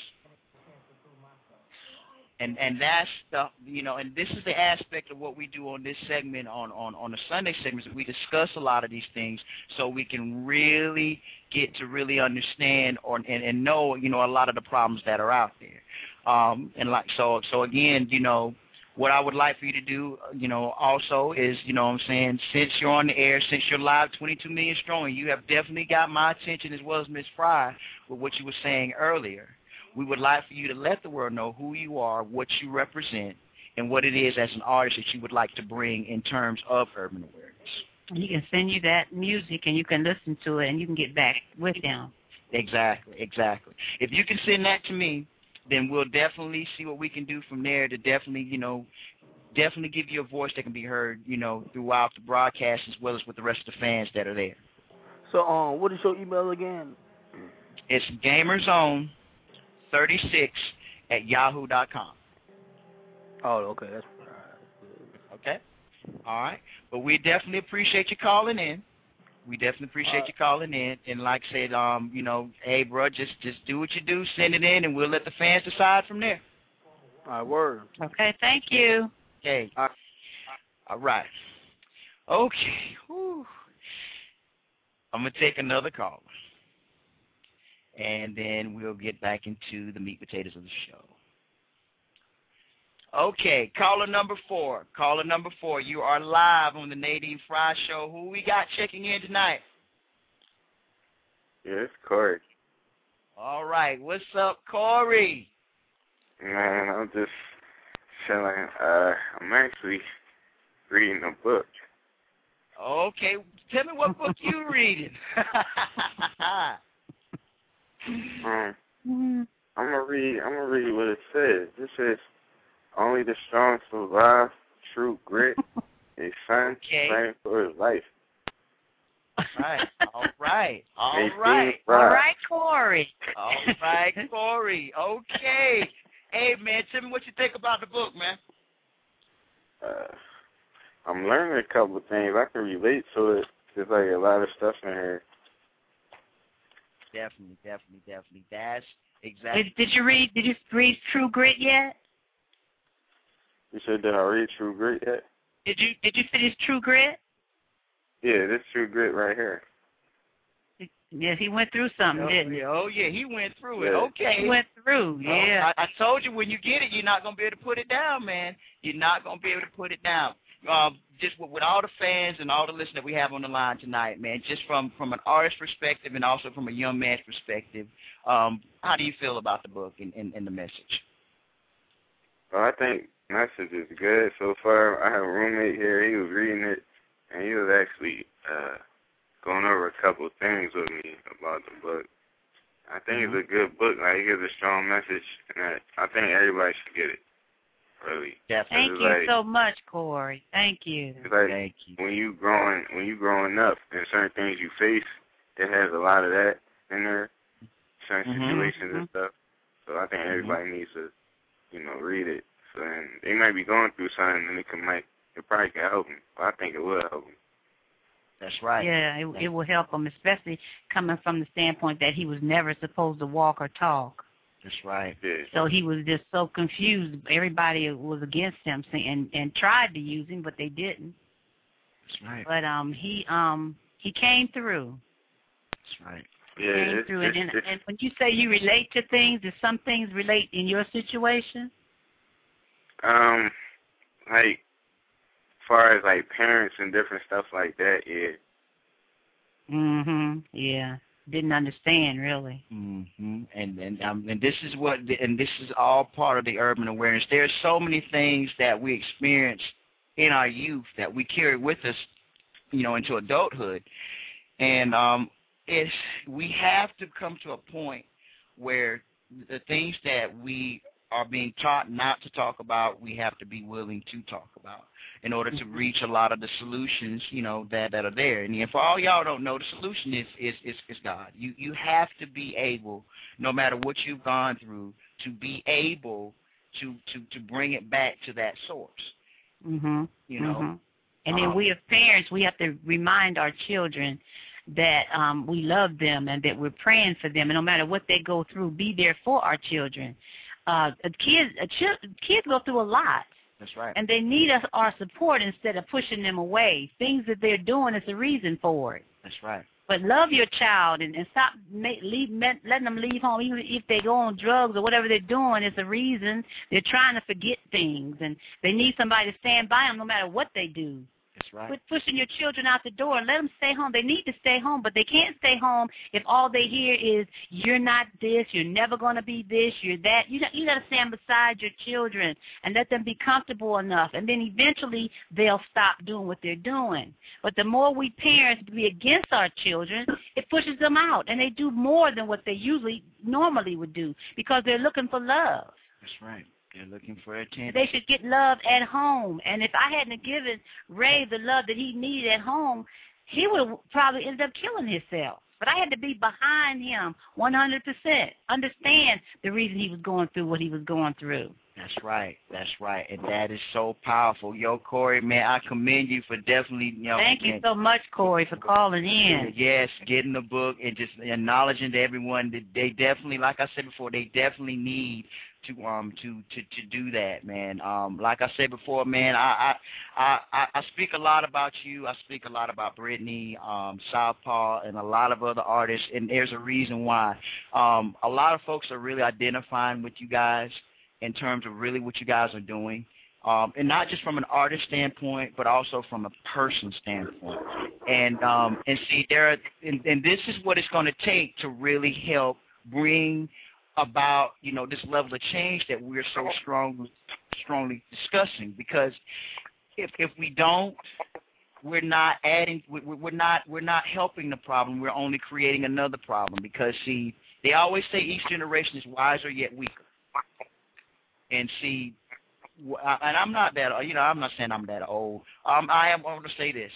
And that's the, you know, and this is the aspect of what we do on this segment, on the Sunday segments. We discuss a lot of these things so we can really get to really understand and know, you know, a lot of the problems that are out there. And like, so again, you know, what I would like for you to do, you know, also is, you know what I'm saying, since you're on the air, since you're live 22 million strong, you have definitely got my attention as well as Ms. Fry with what you were saying earlier. We would like for you to let the world know who you are, what you represent, and what it is as an artist that you would like to bring in terms of urban awareness. He can send you that music, and you can listen to it, and you can get back with them. Exactly. If you can send that to me, then we'll definitely see what we can do from there to definitely give you a voice that can be heard, you know, throughout the broadcast as well as with the rest of the fans that are there. So, what is your email again? It's gamerzone36@yahoo.com. Oh, okay. That's okay. All right. But we definitely appreciate you calling in. And like I said, you know, hey, bro, just do what you do, send it in, and we'll let the fans decide from there. All right, word. Okay, thank you. Okay. All right. Okay. Whew. I'm going to take another caller, and then we'll get back into the meat and potatoes of the show. Okay, caller number 4. You are live on the Nadine Fry Show. Who we got checking in tonight? Yeah, it's Corey. All right, what's up, Corey? Man, I'm just chilling. I'm actually reading a book. Okay, tell me what book you reading. I'm gonna read what it says. This says, "Only the strong survive. True grit. A son praying for his life." All right, Corey. Okay. Hey, man, tell me what you think about the book, man. I'm learning a couple of things. I can relate to it. There's like a lot of stuff in here. Definitely. That's exactly. Did you read True Grit yet? You said, did I read True Grit yet? Did you finish True Grit? Yeah, this True Grit right here. Yes, he went through something, didn't he? Oh, yeah, he went through it. Okay. He went through, yeah. I told you when you get it, you're not going to be able to put it down, man. You're not going to be able to put it down. just with all the fans and all the listeners that we have on the line tonight, man, just from an artist perspective and also from a young man's perspective, how do you feel about the book and the message? Well, I think the message is good so far. I have a roommate here. He was reading it, and he was actually going over a couple of things with me about the book. I think it's a good book. Like, it gives a strong message, and I think everybody should get it. Really. Thank you so much, Corey. Thank you. Like, Thank you. When you growing up and certain things you face, it has a lot of that in there, certain situations and stuff. So I think everybody needs to, read it. So and they might be going through something, and it probably can help them. But I think it will help them. That's right. Yeah, it will help him, especially coming from the standpoint that he was never supposed to walk or talk. That's right. Yeah. So he was just so confused. Everybody was against him and tried to use him, but they didn't. That's right. But he came through. That's right. Yeah. Came through it. And when you say you relate to things, do some things relate in your situation? Like, as far as like parents and different stuff like that, yeah. Yeah. Didn't understand really. And this is this is all part of the urban awareness. There's so many things that we experience in our youth that we carry with us, into adulthood, and we have to come to a point where the things that we are being taught not to talk about, we have to be willing to talk about in order to reach a lot of the solutions, that are there. And for all y'all don't know, the solution is God. You have to be able, no matter what you've gone through, to be able to bring it back to that source. And then we as parents, we have to remind our children that we love them and that we're praying for them. And no matter what they go through, be there for our children. Kids go through a lot. That's right. And they need our support instead of pushing them away. Things that they're doing is a reason for it. That's right. But love your child and stop letting them leave home. Even if they go on drugs or whatever they're doing, it's a reason. They're trying to forget things, and they need somebody to stand by them no matter what they do. That's right. Quit pushing your children out the door and let them stay home. They need to stay home, but they can't stay home if all they hear is, you're not this, you're never going to be this, you're that. You got to stand beside your children and let them be comfortable enough, and then eventually they'll stop doing what they're doing. But the more we parents be against our children, it pushes them out, and they do more than what they normally would do because they're looking for love. That's right. They're looking for attention. They should get love at home. And if I hadn't given Ray the love that he needed at home, he would have probably ended up killing himself. But I had to be behind him 100%, understand the reason he was going through what he was going through. That's right. That's right. And that is so powerful. Yo, Corey, man, I commend you for definitely, Thank you so much, Corey, for calling in. Yes, getting the book and just acknowledging to everyone that they definitely, like I said before, they definitely need to do that, man. Like I said before, man, I speak a lot about you. I speak a lot about Brittany, Southpaw, and a lot of other artists, and there's a reason why. A lot of folks are really identifying with you guys in terms of really what you guys are doing, and not just from an artist standpoint, but also from a person standpoint. And see, and this is what it's going to take to really help bring about this level of change that we're so strongly discussing. Because if we don't, we're not helping the problem. We're only creating another problem. Because see, they always say each generation is wiser yet weaker. And see, and I'm not that, I'm not saying I'm that old. I am going to say this.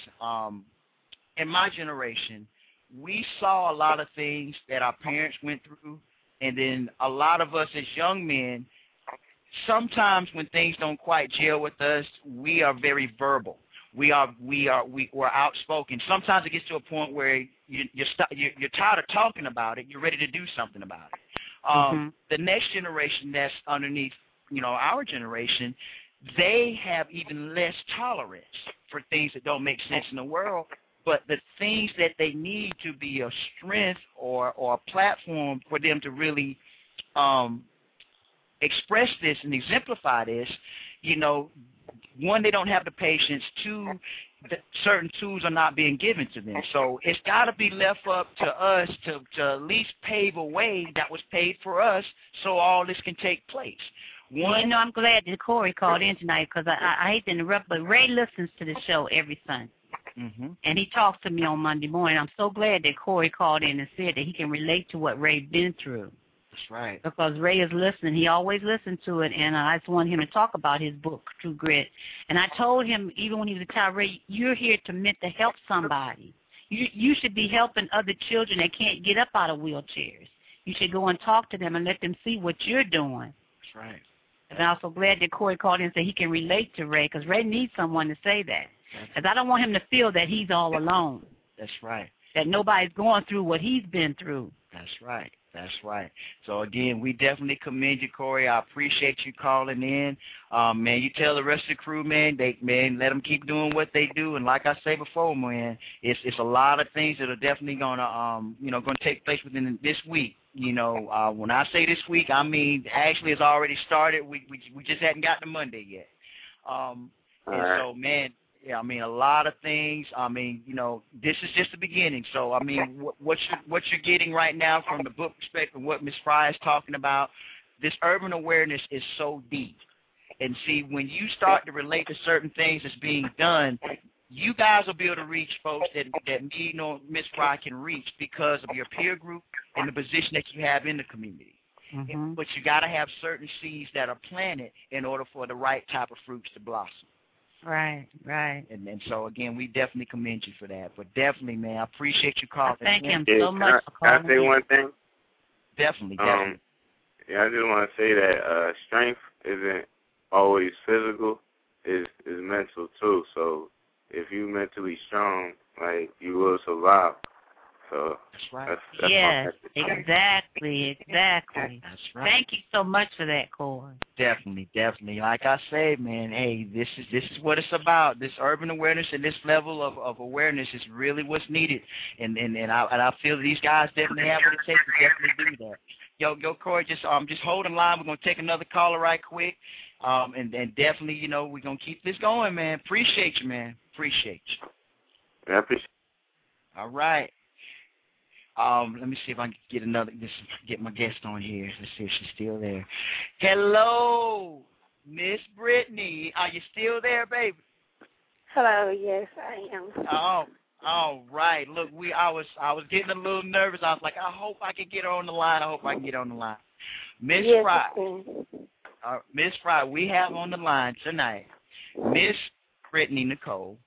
In my generation, we saw a lot of things that our parents went through, and then a lot of us as young men, sometimes when things don't quite gel with us, we are very verbal. We're outspoken. Sometimes it gets to a point where you're tired of talking about it. You're ready to do something about it. The next generation that's underneath, our generation, they have even less tolerance for things that don't make sense in the world. But the things that they need to be a strength or a platform for them to really express this and exemplify this, one, they don't have the patience. Two, certain tools are not being given to them. So it's got to be left up to us to at least pave a way that was paid for us so all this can take place. One, I'm glad that Corey called in tonight because I hate to interrupt, but Ray listens to the show every Sunday. Mm-hmm. And he talks to me on Monday morning. I'm so glad that Corey called in and said that he can relate to what Ray's been through. That's right. Because Ray is listening. He always listens to it, and I just want him to talk about his book, True Grit. And I told him, even when he was a child, Ray, you're here to help somebody. You should be helping other children that can't get up out of wheelchairs. You should go and talk to them and let them see what you're doing. That's right. And I'm so glad that Corey called in and said he can relate to Ray, because Ray needs someone to say that. Because I don't want him to feel that he's all alone. That's right. That nobody's going through what he's been through. That's right. That's right. So, again, we definitely commend you, Corey. I appreciate you calling in. Man, you tell the rest of the crew, man, let them keep doing what they do. And like I say before, man, it's a lot of things that are definitely going to, going to take place within this week. When I say this week, I mean actually it's already started. We just hadn't got to Monday yet. So, man, yeah, I mean, a lot of things. I mean, this is just the beginning. So, I mean, what you're getting right now from the book perspective, what Ms. Fry is talking about, this urban awareness is so deep. And see, when you start to relate to certain things that's being done, you guys will be able to reach folks that me, Ms. Fry can reach because of your peer group and the position that you have in the community. Mm-hmm. But you got to have certain seeds that are planted in order for the right type of fruits to blossom. Right, right. And so, again, we definitely commend you for that. But definitely, man, I appreciate you calling. Thank him Yeah, so much for calling. Can I say one thing? Definitely. Yeah, I just want to say that strength isn't always physical. It's mental, too. So if you're mentally strong, like, you will survive. So that's right. That's yes, exactly. That's right. Thank you so much for that, Corey. Definitely. Like I say, man, hey, this is what it's about. This urban awareness and this level of awareness is really what's needed. And I feel these guys definitely have what it takes to definitely do that. Yo, Corey, just hold the line. We're gonna take another caller right quick. And definitely, we're gonna keep this going, man. Appreciate you, man. Appreciate you. Yeah, I appreciate you. All right. Let me see if I can get my guest on here. Let's see if she's still there. Hello, Miss Brittany. Are you still there, baby? Hello, yes, I am. Oh, all right. Look, I was getting a little nervous. I was like, I hope I can get her on the line. Miss Fry. Miss Fry, we have on the line tonight Miss Brittany Nicole.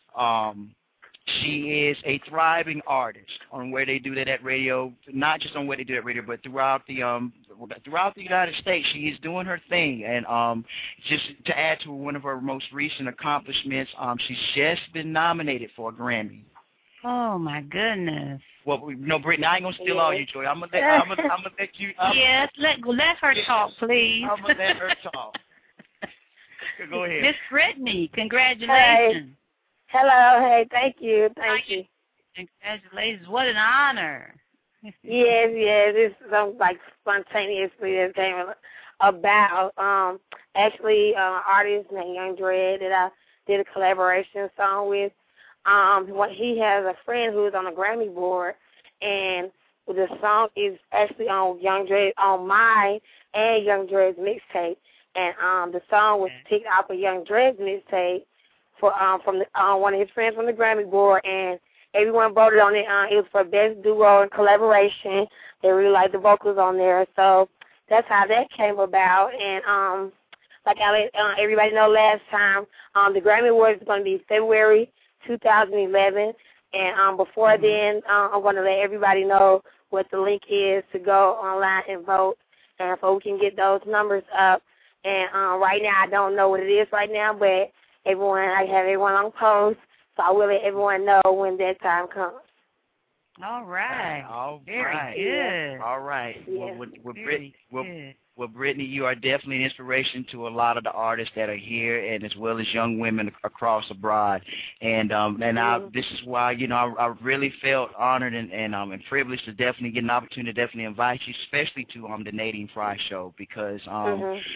She is a thriving artist on Where They Do That at Radio, not just on Where They Do That at Radio, but throughout the United States. She is doing her thing, and just to add to one of her most recent accomplishments, she's just been nominated for a Grammy. Oh my goodness! Well, Brittany, I ain't gonna steal all your joy. I'm gonna let you. Yes, let her talk, please. I'm gonna let her talk. Go ahead, Miss Brittany. Congratulations. Hey. Hello, hey, thank you. Congratulations, what an honor. yes, it's something like spontaneously that came about. Actually, artist named Young Dread that I did a collaboration song with. He has a friend who is on the Grammy board, and the song is actually on Young Dread, on mine and Young Dread's mixtape. And the song was picked out of Young Dread's mixtape from one of his friends from the Grammy board, and everyone voted on it. It was for best duo and collaboration. They really liked the vocals on there, so that's how that came about. And like I let everybody know last time, the Grammy Awards is going to be February 2011, and before then, I'm going to let everybody know what the link is to go online and vote, and so we can get those numbers up. And right now, I don't know what it is right now, but I have everyone on post, so I will let everyone know when that time comes. All right. Very good. All right. Yeah. Well, Brittany, you are definitely an inspiration to a lot of the artists that are here, and as well as young women across abroad. And this is why I really felt honored and privileged to definitely get an opportunity to definitely invite you, especially to the Nadine Fry Show, because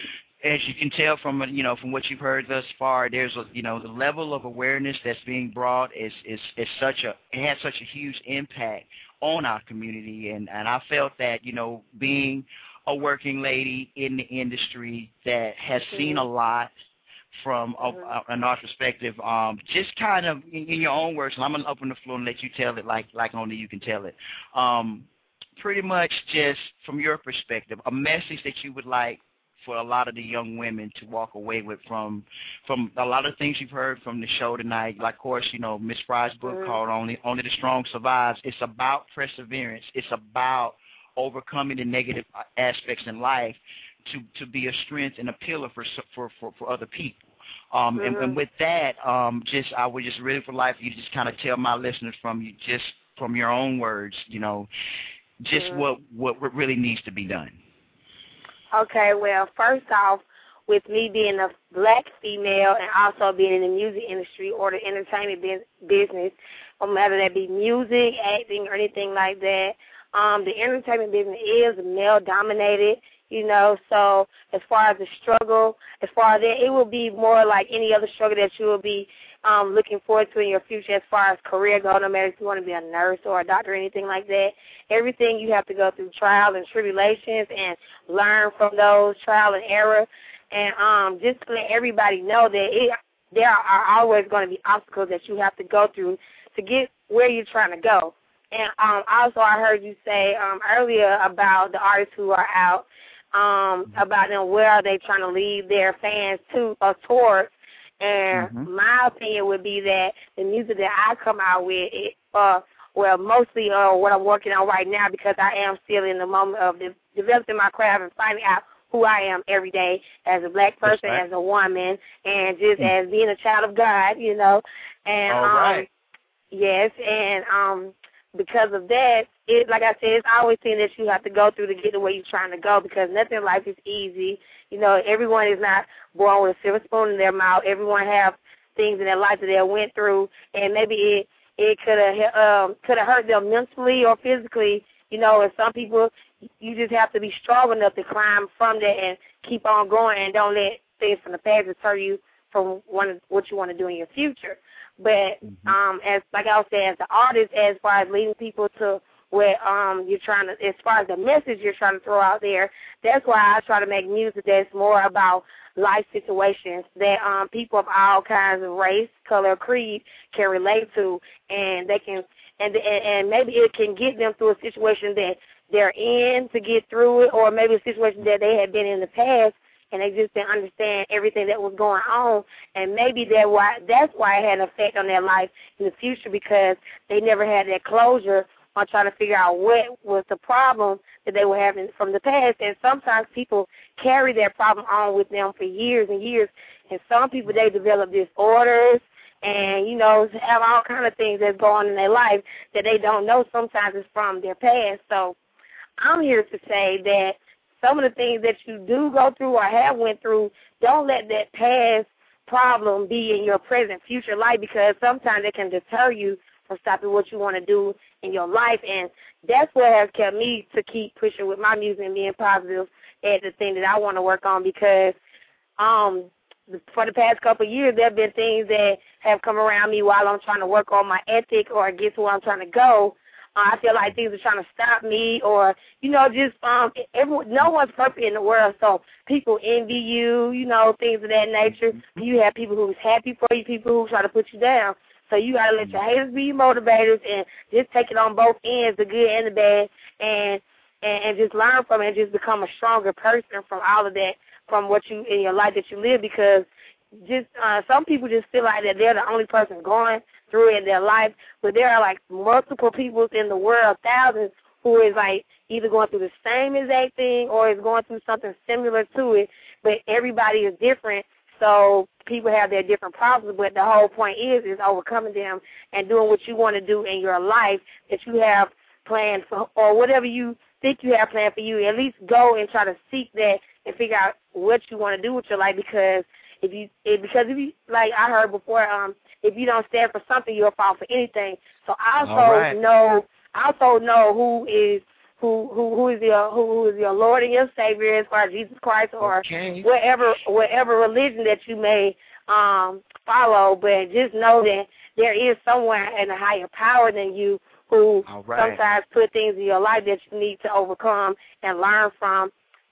as you can tell from from what you've heard thus far, there's the level of awareness that's being brought is it has such a huge impact on our community, and I felt that being a working lady in the industry that has seen a lot from an art perspective, just kind of in your own words, and I'm gonna open the floor and let you tell it like only you can tell it. Pretty much just from your perspective, a message that you would like for a lot of the young women to walk away with from a lot of things you've heard from the show tonight. Like, of course, Miss Fry's book called Only the Strong Survives. It's about perseverance. It's about overcoming the negative aspects in life to be a strength and a pillar for other people. And with that, I would just really for life you just kind of tell my listeners from your own words, just what really needs to be done. Okay, well, first off, with me being a black female and also being in the music industry or the entertainment business, no matter that be music, acting, or anything like that, the entertainment business is male-dominated, so as far as the struggle, as far as that, it will be more like any other struggle that you will be looking forward to in your future as far as career goes, no matter if you want to be a nurse or a doctor or anything like that. Everything you have to go through trials and tribulations and learn from those trial and error. And just to let everybody know that there are always going to be obstacles that you have to go through to get where you're trying to go. And also I heard you say earlier about the artists who are out, about them, where are they trying to lead their fans to or towards. And my opinion would be that the music that I come out with, mostly what I'm working on right now, because I am still in the moment of developing my craft and finding out who I am every day as a black person, as a woman, and just as being a child of God, And yes, and because of that, like I said, it's always things that you have to go through to get to where you're trying to go, because nothing in life is easy. Everyone is not born with a silver spoon in their mouth. Everyone have things in their life that they went through, and maybe it could have hurt them mentally or physically. And some people, you just have to be strong enough to climb from that and keep on going, and don't let things from the past deter you from what you want to do in your future. But as like I was saying, as the artist, as far as leading people to where you're trying to, as far as the message you're trying to throw out there, that's why I try to make music that's more about life situations that people of all kinds of race, color, creed can relate to, and they can, and maybe it can get them through a situation that they're in to get through it, or maybe a situation that they had been in the past and they just didn't understand everything that was going on, and maybe that's why it had an effect on their life in the future, because they never had that closure on trying to figure out what was the problem that they were having from the past. And sometimes people carry their problem on with them for years and years, and some people, they develop disorders and, have all kind of things that's going on in their life that they don't know sometimes it's from their past. So I'm here to say that some of the things that you do go through or have went through, don't let that past problem be in your present, future life, because sometimes it can deter you from stopping what you want to do in your life. And that's what has kept me to keep pushing with my music and being positive at the thing that I want to work on, because for the past couple of years, there have been things that have come around me while I'm trying to work on my ethic or get to where I'm trying to go. I feel like things are trying to stop me, or, just no one's perfect in the world, so people envy you, things of that nature. You have people who's happy for you, people who try to put you down. So you got to let your haters be your motivators and just take it on both ends, the good and the bad, and just learn from it and just become a stronger person from all of that, from what you in your life that you live, because just some people just feel like that they're the only person going through it in their life, but there are like multiple people in the world, thousands, who is like either going through the same exact thing or is going through something similar to it, but everybody is different. So people have their different problems, but the whole point is overcoming them and doing what you want to do in your life that you have planned for, or whatever you think you have planned for you. At least go and try to seek that and figure out what you want to do with your life, because if you like I heard before, if you don't stand for something, you'll fall for anything. So I also know who is who is your Lord and your Savior, as far as Jesus Christ, or whatever religion that you may follow. But just know that there is someone in a higher power than you who sometimes put things in your life that you need to overcome and learn from.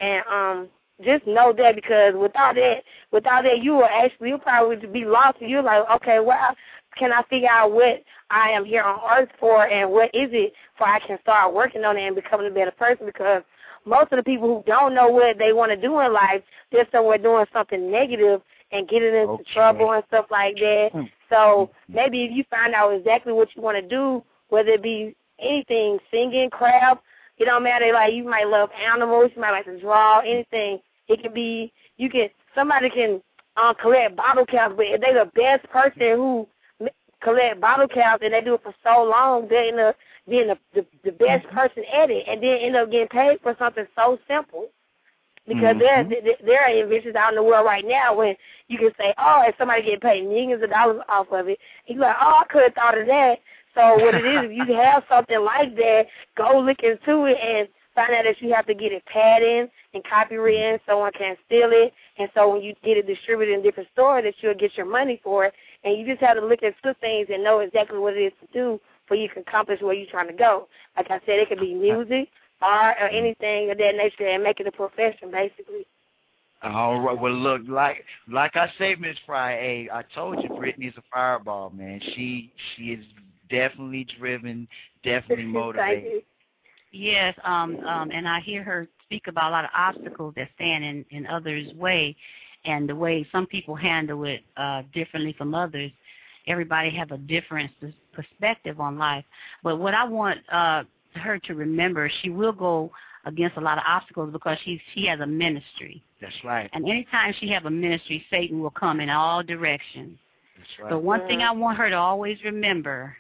And just know that, because without that, you'll probably be lost. And you're like, okay, well, can I figure out what I am here on earth for, and what is it for I can start working on it and becoming a better person? Because most of the people who don't know what they want to do in life, they're somewhere doing something negative and getting into trouble and stuff like that. So maybe if you find out exactly what you want to do, whether it be anything, singing, craft, it don't matter. Like, you might love animals, you might like to draw, anything. It can be, somebody can collect bottle caps, but if they're the best person who collect bottle caps and they do it for so long, they end up being the best person at it, and then end up getting paid for something so simple. Because there are inventions out in the world right now when you can say, oh, if somebody get paid millions of dollars off of it, you're like, oh, I could have thought of that. So what it is, if you have something like that, go look into it and find out that you have to get it patented and copyrighted, someone can't steal it. And so when you get it distributed in different stores, that you'll get your money for it. And you just have to look into things and know exactly what it is to do for you to accomplish where you're trying to go. Like I said, it could be music, art, or anything of that nature, and make it a profession, basically. All right. Well, look, like I say, Miss Fry, I told you Brittany's a fireball, man. She is definitely driven, definitely motivated. Yes, and I hear her speak about a lot of obstacles that stand in others' way, and the way some people handle it differently from others. Everybody have a different perspective on life. But what I want her to remember, she will go against a lot of obstacles because she has a ministry. That's right. And anytime she have a ministry, Satan will come in all directions. That's right. So one thing I want her to always remember,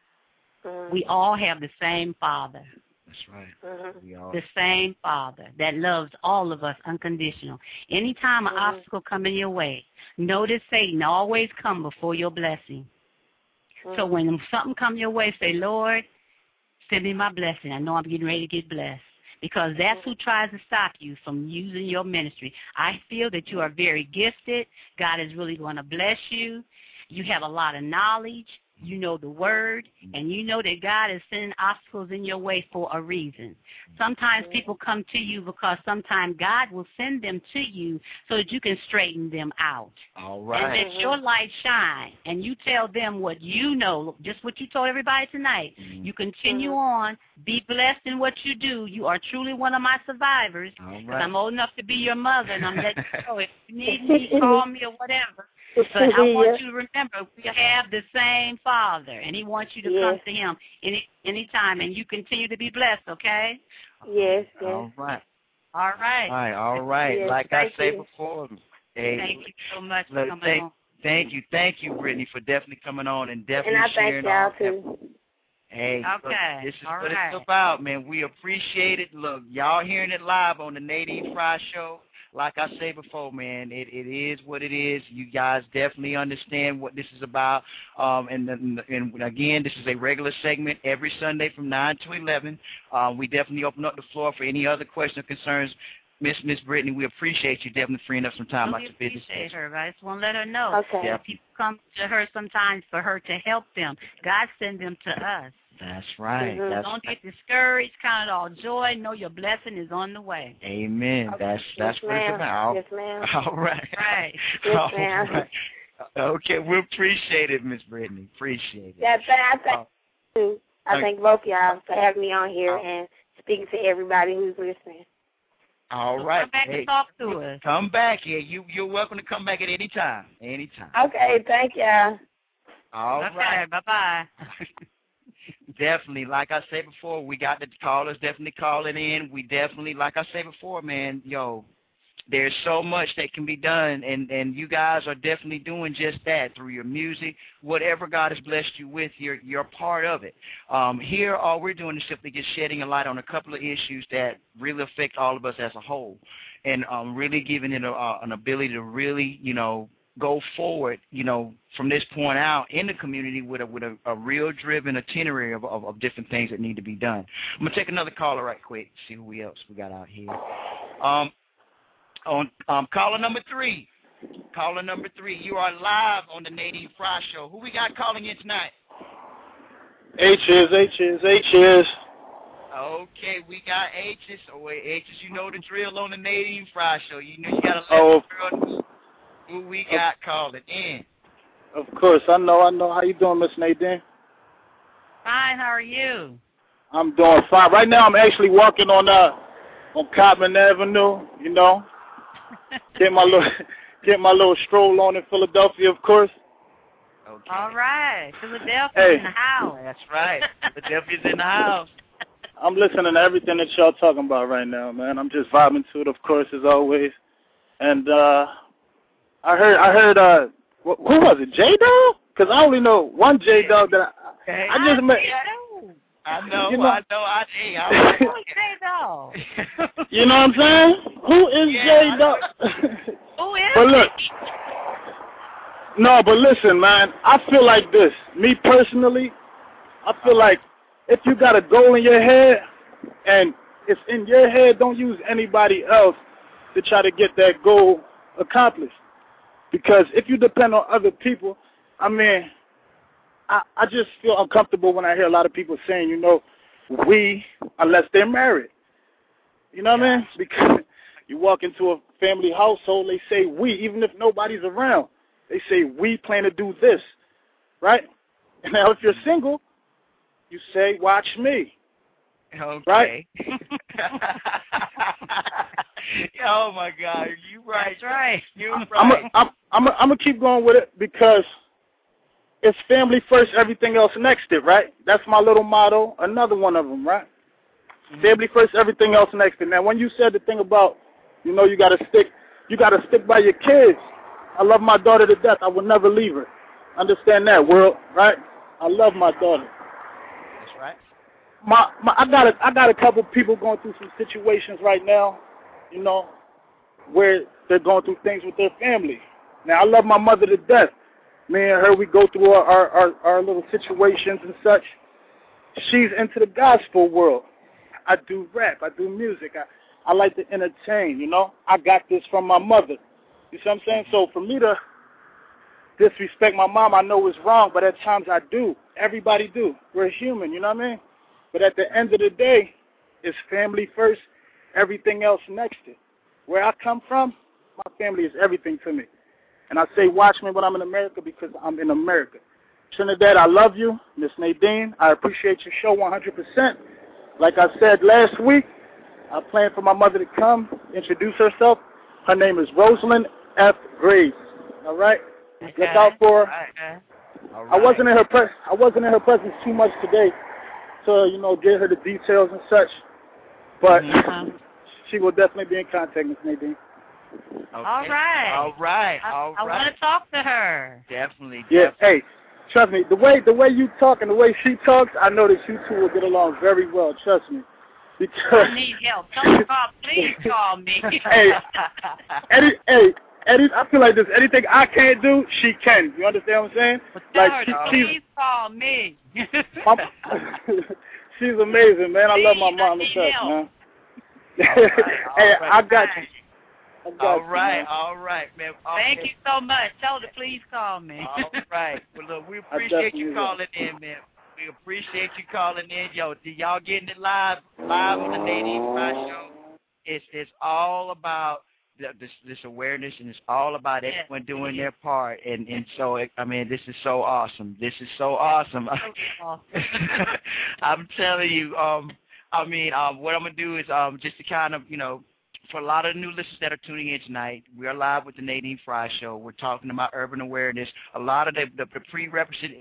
we all have the same Father. That's right. The same Father that loves all of us unconditional. Anytime an obstacle come in your way, notice Satan always come before your blessing. So when something come your way, say, Lord, send me my blessing. I know I'm getting ready to get blessed. Because that's who tries to stop you from using your ministry. I feel that you are very gifted. God is really going to bless you. You have a lot of knowledge. You know the word, and you know that God is sending obstacles in your way for a reason. Sometimes people come to you because sometimes God will send them to you so that you can straighten them out. All right. And let your light shine, and you tell them what you know, just what you told everybody tonight. You continue on. Be blessed in what you do. You are truly one of my survivors. All right. I'm old enough to be your mother, and I'm letting you know if you need me, call me or whatever. But I want you to remember, we have the same Father, and He wants you to come to Him anytime, and you continue to be blessed, okay? Yes, yes. All right. All right. All right. Yes, like I say you. before, hey, thank you so much for coming on. Thank you, Brittany, for definitely coming on and definitely and I sharing thank y'all, too. Hey, okay. Look, this is all what right. it's about, man. We appreciate it. Look, y'all hearing it live on the Nadine Fry Show. Like I say before, man, it is what it is. You guys definitely understand what this is about. And again, this is a regular segment every Sunday from 9 to 11. We definitely open up the floor for any other questions or concerns. Miss Brittany, we appreciate you definitely freeing up some time out your business. We appreciate her. I just want to let her know. Okay. Yeah. People come to her sometimes for her to help them. God send them to us. That's right. Don't get discouraged. Count it all joy. Know your blessing is on the way. Amen. Okay. That's what it's about. Yes, ma'am. All right. Right. Yes, All ma'am. right. Okay, we appreciate it, Miss Brittany. Appreciate it. Yeah, I thank both y'all for having me on here and speaking to everybody who's listening. All right. Come back and talk to us. Come back here. You're welcome to come back at any time. Anytime. Okay, thank y'all. All right. Bye-bye. Definitely, like I said before, we got the callers definitely calling in. We definitely, like I said before, man, there's so much that can be done, and you guys are definitely doing just that through your music. Whatever God has blessed you with, you're part of it. Here, all we're doing is simply just shedding a light on a couple of issues that really affect all of us as a whole, and really giving it an ability to really, go forward, from this point out in the community with a real driven itinerary of different things that need to be done. I'm going to take another caller right quick, see who else we got out here. Caller number 3. Caller number 3, you are live on the Nadine Fry Show. Who we got calling in tonight? H is. Okay, we got H's. Oh, wait, H's, you know the drill on the Nadine Fry Show. You know you got to let the girl know who we got calling in. Of course, I know. How you doing, Miss Nadine? Fine, how are you? I'm doing fine. Right now I'm actually walking on Cotman Avenue, Get my little stroll on in Philadelphia, of course. Okay. All right. Philadelphia's in the house. That's right. Philadelphia's in the house. I'm listening to everything that y'all talking about right now, man. I'm just vibing to it, of course, as always. And I heard who was it, J-Dog? Because I only know one J-Dog that I just met. I know. J-Dog. You know what I'm saying? Who is J-Dog? Who is But look, no, but listen, man, I feel like this. Me personally, I feel like if you got a goal in your head and it's in your head, don't use anybody else to try to get that goal accomplished. Because if you depend on other people, I mean, I just feel uncomfortable when I hear a lot of people saying, we, unless they're married. You know what I mean? Because you walk into a family household, they say we, even if nobody's around. They say we plan to do this, right? And now if you're single, you say watch me. Okay. Right? Oh my God, you right. That's right. You right. I'm gonna keep going with it because it's family first, everything else next it, right? That's my little motto. Another one of them, right? Mm-hmm. Family first, everything else next it. Now, when you said the thing about, you gotta stick by your kids. I love my daughter to death. I will never leave her. Understand that, world, right? I love my daughter. That's right. I got a couple people going through some situations right now, where they're going through things with their family. Now, I love my mother to death. Me and her, we go through our little situations and such. She's into the gospel world. I do rap. I do music. I like to entertain, I got this from my mother. You see what I'm saying? So for me to disrespect my mom, I know it's wrong, but at times I do. Everybody do. We're human, you know what I mean? But at the end of the day, it's family first, everything else next to it. Where I come from, my family is everything to me. And I say watch me when I'm in America because I'm in America. Trinidad, I love you. Miss Nadine, I appreciate your show 100%. Like I said last week, I plan for my mother to come, introduce herself. Her name is Rosalind F. Graves. All right? Okay. Look out for her. All right. I wasn't in her presence too much today to, get her the details and such. But she will definitely be in contact, Miss Nadine. Okay. All right. I want to talk to her. Definitely. Yeah. Hey, trust me. The way you talk and the way she talks, I know that you two will get along very well. Trust me. Because I need help. Please call me. Eddie, I feel like this. Anything I can't do, she can. You understand what I'm saying? Please call me. She's amazing, man. I love my mom to death, man. Hey, I got you. All right, man. Thank you so much. Tell her to please call me. All right. Well, look, we appreciate you calling in, man. We appreciate you calling in. Yo, y'all getting it live on the Nadine Fry Show. It's all about this awareness, and it's all about everyone doing their part. And so, this is so awesome. This is so awesome. I'm telling you, what I'm going to do is just to kind of, for a lot of the new listeners that are tuning in tonight, we are live with the Nadine Fry Show. We're talking about urban awareness. A lot of the prerequisite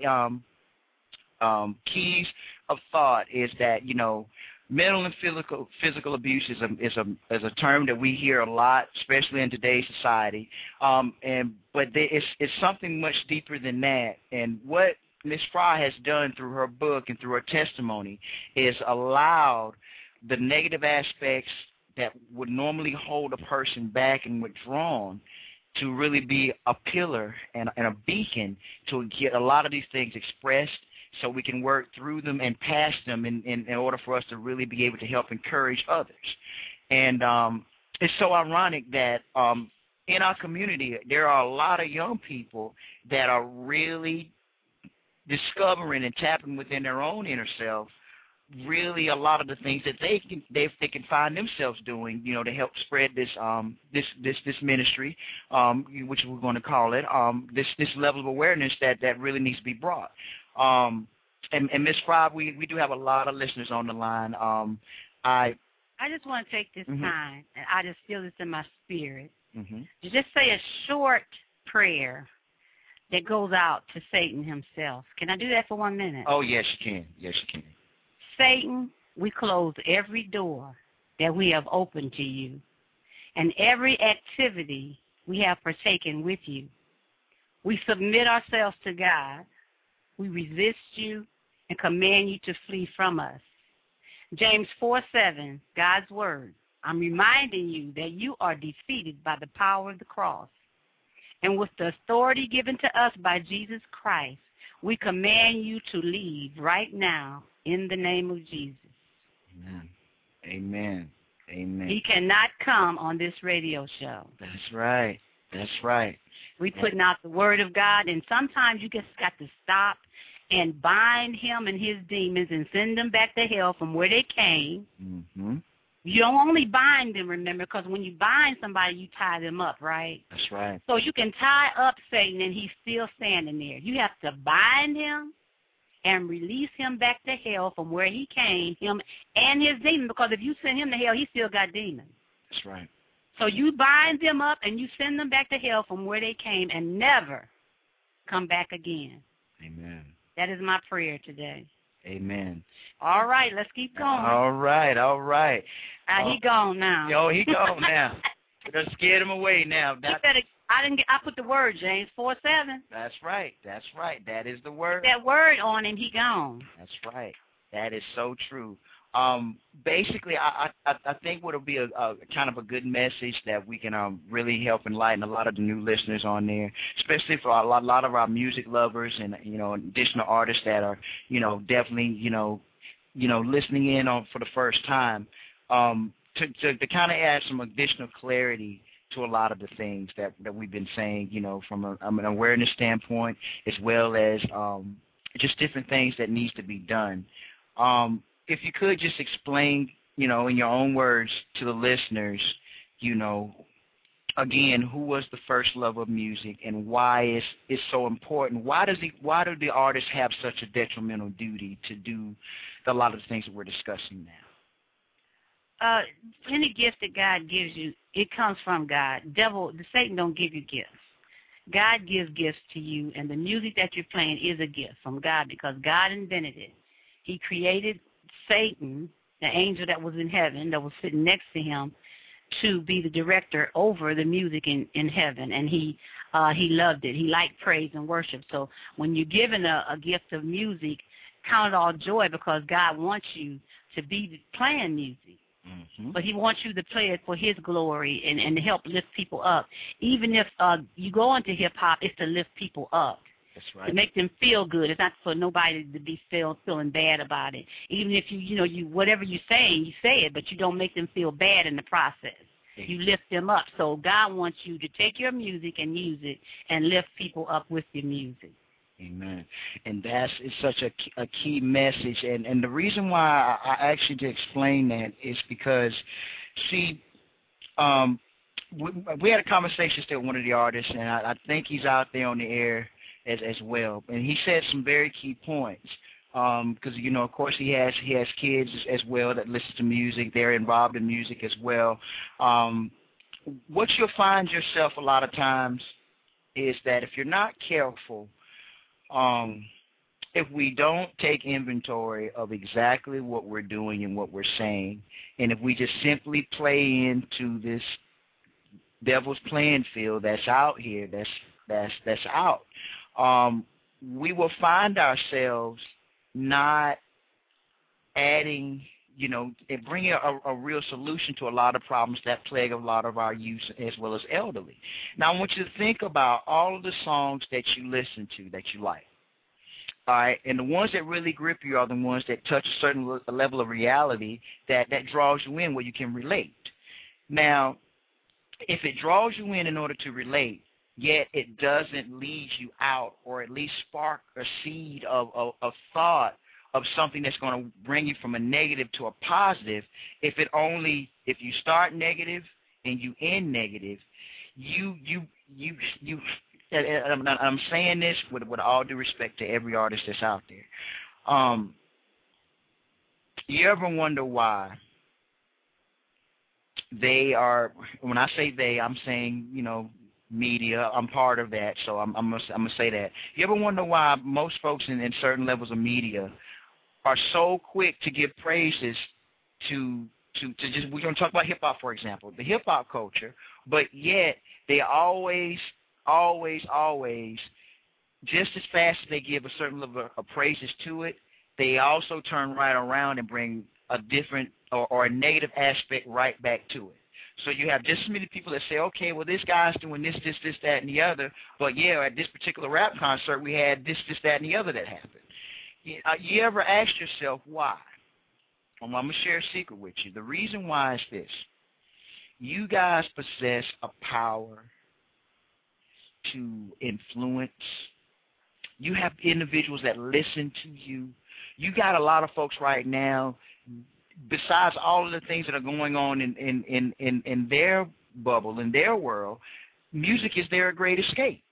keys of thought is that, mental and physical abuse is a term that we hear a lot, especially in today's society. But it's something much deeper than that. And what Ms. Fry has done through her book and through her testimony is allowed the negative aspects that would normally hold a person back and withdrawn to really be a pillar and a beacon to get a lot of these things expressed so we can work through them and past them in order for us to really be able to help encourage others. And it's so ironic that in our community there are a lot of young people that are really discovering and tapping within their own inner self really a lot of the things that they can find themselves doing, to help spread this ministry, which we're going to call it, this level of awareness that really needs to be brought. And Ms. Fry, we do have a lot of listeners on the line. I just want to take this time, and I just feel this in my spirit, to just say a short prayer that goes out to Satan himself. Can I do that for 1 minute? Oh, yes, you can. Yes, you can. Satan, we close every door that we have opened to you, and every activity we have partaken with you. We submit ourselves to God. We resist you and command you to flee from us. James 4:7, God's word. I'm reminding you that you are defeated by the power of the cross. And with the authority given to us by Jesus Christ, we command you to leave right now in the name of Jesus. Amen. Amen. Amen. He cannot come on this radio show. That's right. That's right. We're putting out the word of God, and sometimes you just got to stop and bind him and his demons and send them back to hell from where they came. You don't only bind them, remember, because when you bind somebody, you tie them up, right? That's right. So you can tie up Satan, and he's still standing there. You have to bind him and release him back to hell from where he came, him and his demons, because if you send him to hell, he still got demons. That's right. So you bind them up, and you send them back to hell from where they came and never come back again. Amen. That is my prayer today. Amen. All right, let's keep going. All right, all right. He gone now. Oh, he gone now. We done scared him away now. I put the word, James 4:7. That's right. That's right. That is the word. Put that word on him, he gone. That's right. That is so true. Basically, I think what will be a kind of a good message that we can really help enlighten a lot of the new listeners on there, especially for a lot of our music lovers and additional artists that are definitely listening in on for the first time, to kind of add some additional clarity to a lot of the things that we've been saying, from an awareness standpoint, as well as just different things that needs to be done. If you could just explain, in your own words to the listeners, again, who was the first love of music and why it's so important? Why do the artists have such a detrimental duty to do a lot of the things that we're discussing now? Any gift that God gives you, it comes from God. Satan don't give you gifts. God gives gifts to you, and the music that you're playing is a gift from God because God invented it. He created Satan, the angel that was in heaven, that was sitting next to him, to be the director over the music in heaven, and he loved it. He liked praise and worship. So when you're given a gift of music, count it all joy because God wants you to be playing music. But he wants you to play it for his glory and to help lift people up. Even if you go into hip-hop, it's to lift people up. That's right. To make them feel good. It's not for nobody to be feeling bad about it. Even if you whatever you're saying, you say it, but you don't make them feel bad in the process. You lift them up. So God wants you to take your music and use it and lift people up with your music. Amen. And it's such a key message. And the reason why I asked you to explain that is because, see, we had a conversation still with one of the artists, and I think he's out there on the air as well. And he said some very key points. Because, of course, he has kids as well that listen to music. They're involved in music as well. What you'll find yourself a lot of times is that if you're not careful, if we don't take inventory of exactly what we're doing and what we're saying, and if we just simply play into this devil's playing field that's out here, that's out, we will find ourselves not adding you know, and bring a real solution to a lot of problems that plague a lot of our youth as well as elderly. Now, I want you to think about all of the songs that you listen to that you like. All right, and the ones that really grip you are the ones that touch a certain level of reality that draws you in where you can relate. Now, if it draws you in order to relate, yet it doesn't lead you out or at least spark a seed of thought of something that's going to bring you from a negative to a positive, if you start negative and you end negative, and I'm saying this with all due respect to every artist that's out there. You ever wonder why they are, when I say they, I'm saying, you know, media, I'm part of that, so I'm gonna say that. You ever wonder why most folks in certain levels of media are so quick to give praises to just, we're going to talk about hip-hop, for example, the hip-hop culture, but yet they always, just as fast as they give a certain level of praises to it, they also turn right around and bring a different or a negative aspect right back to it. So you have just as many people that say, okay, well, this guy's doing this, that, and the other, but yeah, at this particular rap concert, we had this, that, and the other that happened. You ever ask yourself why? Well, I'm going to share a secret with you. The reason why is this. You guys possess a power to influence. You have individuals that listen to you. You got a lot of folks right now, besides all of the things that are going on in their bubble, in their world, music is their great escape.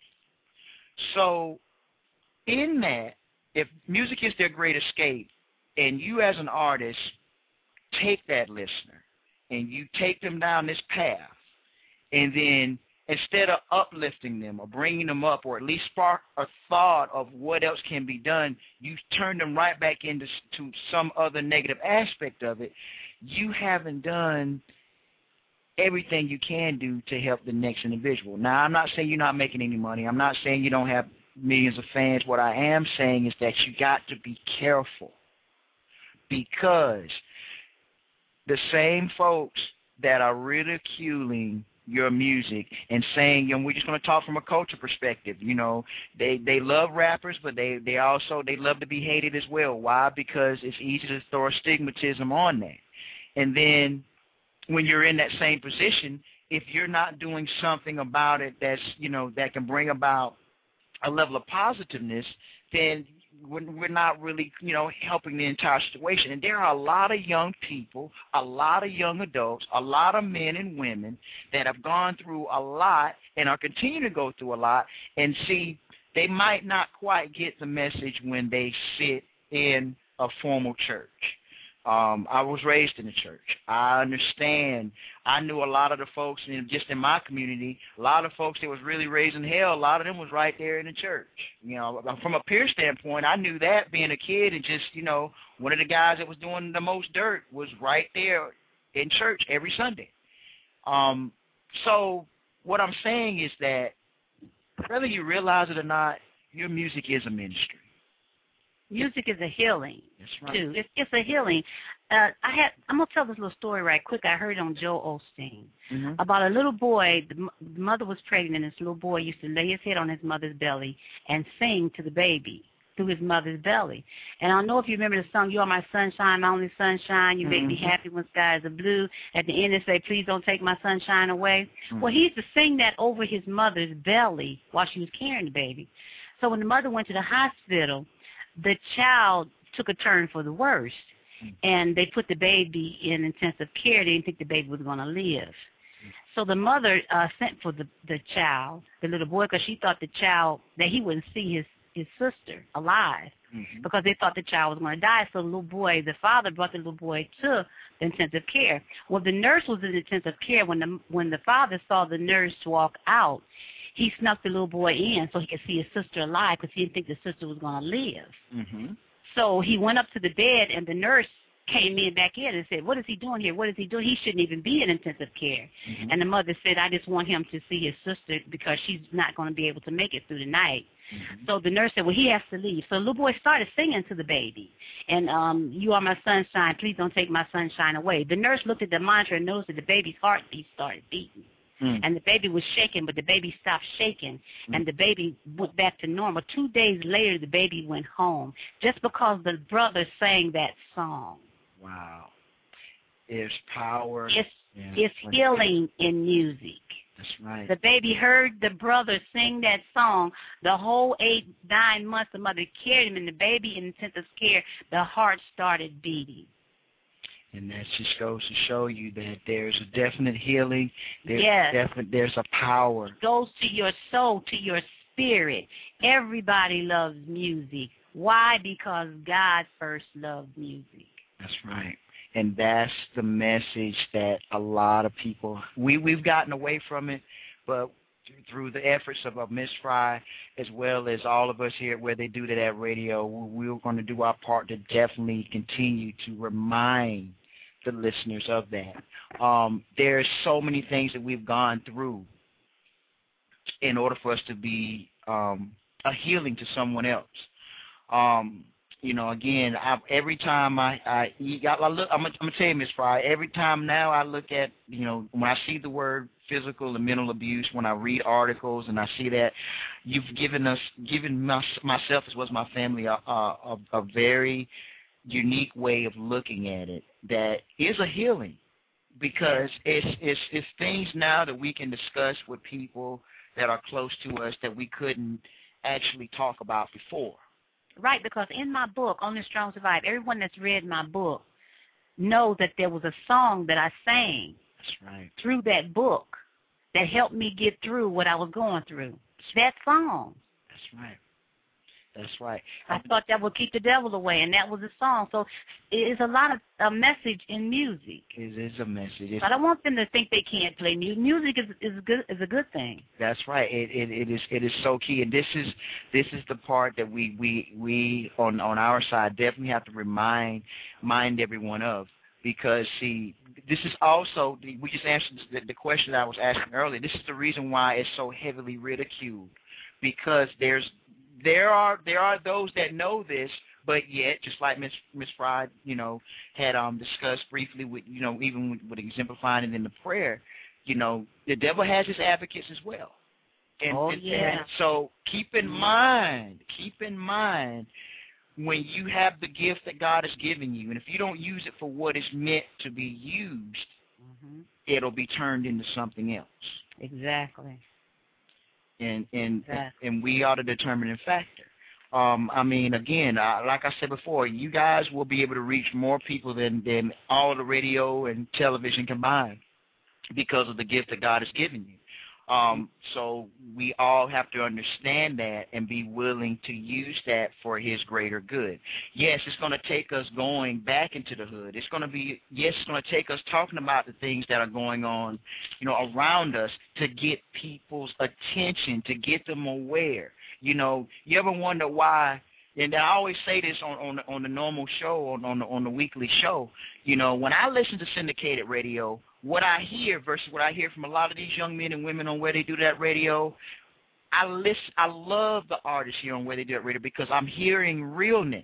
So in that, if music is their great escape, and you as an artist take that listener and you take them down this path, and then instead of uplifting them or bringing them up or at least spark a thought of what else can be done, you turn them right back into some other negative aspect of it, you haven't done everything you can do to help the next individual. Now, I'm not saying you're not making any money. I'm not saying you don't have millions of fans. What I am saying is that you got to be careful, because the same folks that are ridiculing your music and saying, and we're just going to talk from a culture perspective, you know, they love rappers, but they love to be hated as well. Why? Because it's easy to throw a stigmatism on that. And then when you're in that same position, if you're not doing something about it that's, you know, that can bring about a level of positiveness, then we're not really, you know, helping the entire situation. And there are a lot of young people, a lot of young adults, a lot of men and women that have gone through a lot and are continuing to go through a lot, and see, they might not quite get the message when they sit in a formal church. I was raised in the church. I understand. I knew a lot of the folks just in my community, a lot of folks that was really raising hell, a lot of them was right there in the church. You know, from a peer standpoint, I knew that being a kid, and just, you know, one of the guys that was doing the most dirt was right there in church every Sunday. So what I'm saying is that whether you realize it or not, your music is a ministry. Music is a healing, That's right. too. It's a healing. I'm going to tell this little story right quick. I heard it on Joel Osteen about a little boy. The mother was pregnant, and this little boy used to lay his head on his mother's belly and sing to the baby through his mother's belly. And I don't know if you remember the song, "You Are My Sunshine, My Only Sunshine, You Make Me Happy When Skies Are Blue." At the end, they say, "Please don't take my sunshine away." Well, he used to sing that over his mother's belly while she was carrying the baby. So when the mother went to the hospital, the child took a turn for the worst, and they put the baby in intensive care. They didn't think the baby was going to live. So the mother sent for the child, the little boy, because she thought the child, that he wouldn't see his sister alive, because they thought the child was going to die. So the little boy, the father brought the little boy to the intensive care. Well, the nurse was in intensive care. When the father saw the nurse walk out, he snuck the little boy in so he could see his sister alive, because he didn't think the sister was going to live. So he went up to the bed, and the nurse came back in and said, "What is he doing here? What is he doing? He shouldn't even be in intensive care." And the mother said, "I just want him to see his sister, because she's not going to be able to make it through the night." So the nurse said, well, he has to leave. So the little boy started singing to the baby. And you are my sunshine. Please don't take my sunshine away. The nurse looked at the monitor and noticed that the baby's heartbeat started beating. And the baby was shaking, but the baby stopped shaking, and the baby went back to normal. 2 days later, the baby went home just because the brother sang that song. Wow. There's power. It's healing in music. That's right. The baby heard the brother sing that song. The whole 8-9 months, the mother carried him, and the baby in intensive care, the heart started beating. And that just goes to show you that there's a definite healing. There's there's a power. It goes to your soul, to your spirit. Everybody loves music. Why? Because God first loved music. That's right. And that's the message that a lot of people, we've gotten away from it, but through the efforts of Miss Fry, as well as all of us here where they do that at radio, we're going to do our part to definitely continue to remind the listeners of that. There's so many things that we've gone through in order for us to be a healing to someone else. You know, again, every time I'm gonna tell you, Miss Fry, every time now I look at, you know, when I see the word physical and mental abuse, when I read articles and I see that, you've given myself as well as my family a very unique way of looking at it that is a healing, because it's things now that we can discuss with people that are close to us that we couldn't actually talk about before. Right, because in my book, Only Strong Survive, everyone that's read my book knows that there was a song that I sang through that book that helped me get through what I was going through. That song. That's right. That's right. I thought that would keep the devil away, and that was the song. So it is a lot of a message in music. It is a message. I don't want them to think they can't play music. Music is a good thing. That's right. It is so key, and this is the part that we on our side definitely have to remind everyone of, because see, this is also, we just answered the question I was asking earlier. This is the reason why it's so heavily ridiculed, because there are those that know this, but yet, just like Miss Fry, you know, had discussed briefly with, you know, even with exemplifying it in the prayer, you know, the devil has his advocates as well. And so keep in mind, when you have the gift that God has given you, and if you don't use it for what it's meant to be used, it'll be turned into something else. Exactly. And we are the determining factor. I mean, again, like I said before, you guys will be able to reach more people than all of the radio and television combined because of the gift that God has given you. So we all have to understand that and be willing to use that for His greater good. Yes, it's going to take us going back into the hood. It's going to take us talking about the things that are going on, you know, around us to get people's attention, to get them aware. You know, you ever wonder why? And I always say this on the normal show, on the weekly show. You know, when I listen to syndicated radio, what I hear versus what I hear from a lot of these young men and women on where they do that radio, I love the artists here on where they do that radio, because I'm hearing realness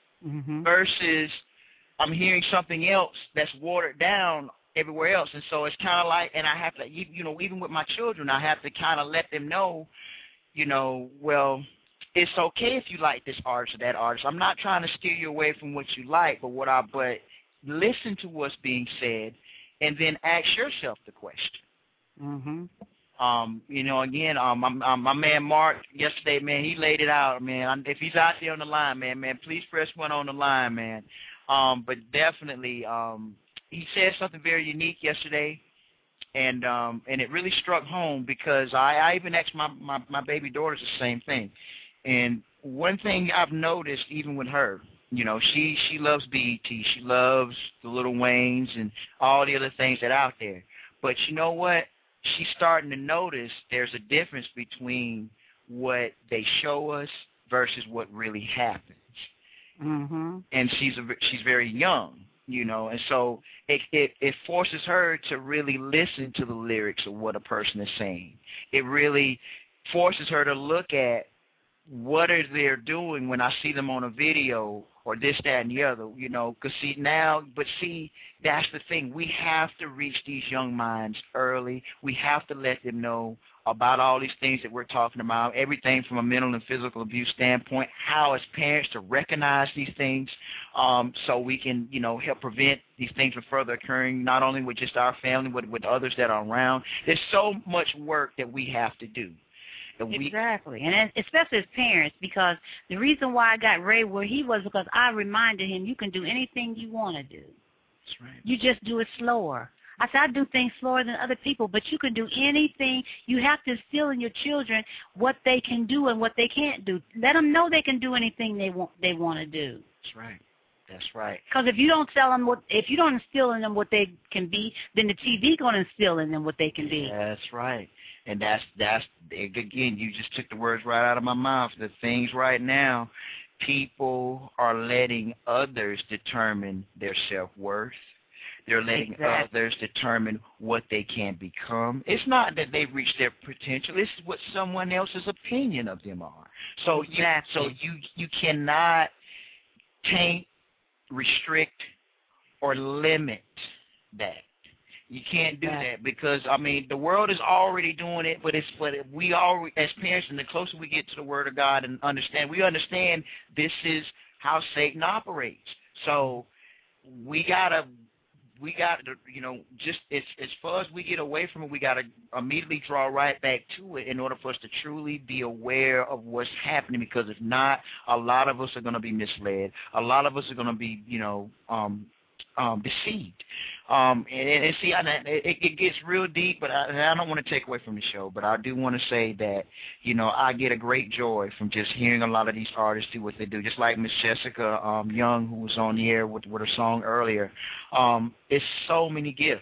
versus I'm hearing something else that's watered down everywhere else. And so it's kind of like, and I have to, you know, even with my children, I have to kind of let them know, you know, well, it's okay if you like this artist or that artist. I'm not trying to steer you away from what you like, but listen to what's being said, and then ask yourself the question. You know, again, my man Mark yesterday, man, he laid it out, man. If he's out there on the line, man, please press one on the line, man. But definitely, he said something very unique yesterday, and it really struck home, because I even asked my baby daughters the same thing. And one thing I've noticed, even with her, you know, she loves BET, she loves the Lil Waynes and all the other things that are out there. But you know what? She's starting to notice there's a difference between what they show us versus what really happens. And she's very young, you know, and so it forces her to really listen to the lyrics of what a person is saying. It really forces her to look at what are they doing when I see them on a video or this, that, and the other, you know, because that's the thing. We have to reach these young minds early. We have to let them know about all these things that we're talking about, everything from a mental and physical abuse standpoint, how as parents to recognize these things so we can, you know, help prevent these things from further occurring, not only with just our family, but with others that are around. There's so much work that we have to do. Exactly, and especially as parents, because the reason why I got Ray where he was because I reminded him you can do anything you want to do. That's right. You just do it slower. I said I do things slower than other people, but you can do anything. You have to instill in your children what they can do and what they can't do. Let them know they can do anything they want to do. That's right. That's right. Because if you don't tell them if you don't instill in them what they can be, then the TV going to instill in them what they can be. That's right. And that's again, you just took the words right out of my mouth. The things right now, people are letting others determine their self-worth. They're letting others determine what they can become. It's not that they've reached their potential. It's what someone else's opinion of them are. So you cannot taint, restrict, or limit that. You can't do that because, I mean, the world is already doing it, but we all, as parents, and the closer we get to the Word of God and we understand this is how Satan operates. So we gotta, you know, just as far as we get away from it, we gotta immediately draw right back to it in order for us to truly be aware of what's happening. Because if not, a lot of us are going to be misled. A lot of us are going to be, you know, deceived. And see, it gets real deep, but I don't want to take away from the show, but I do want to say that, you know, I get a great joy from just hearing a lot of these artists do what they do, just like Miss Jessica Young, who was on the air with her song earlier. It's so many gifts,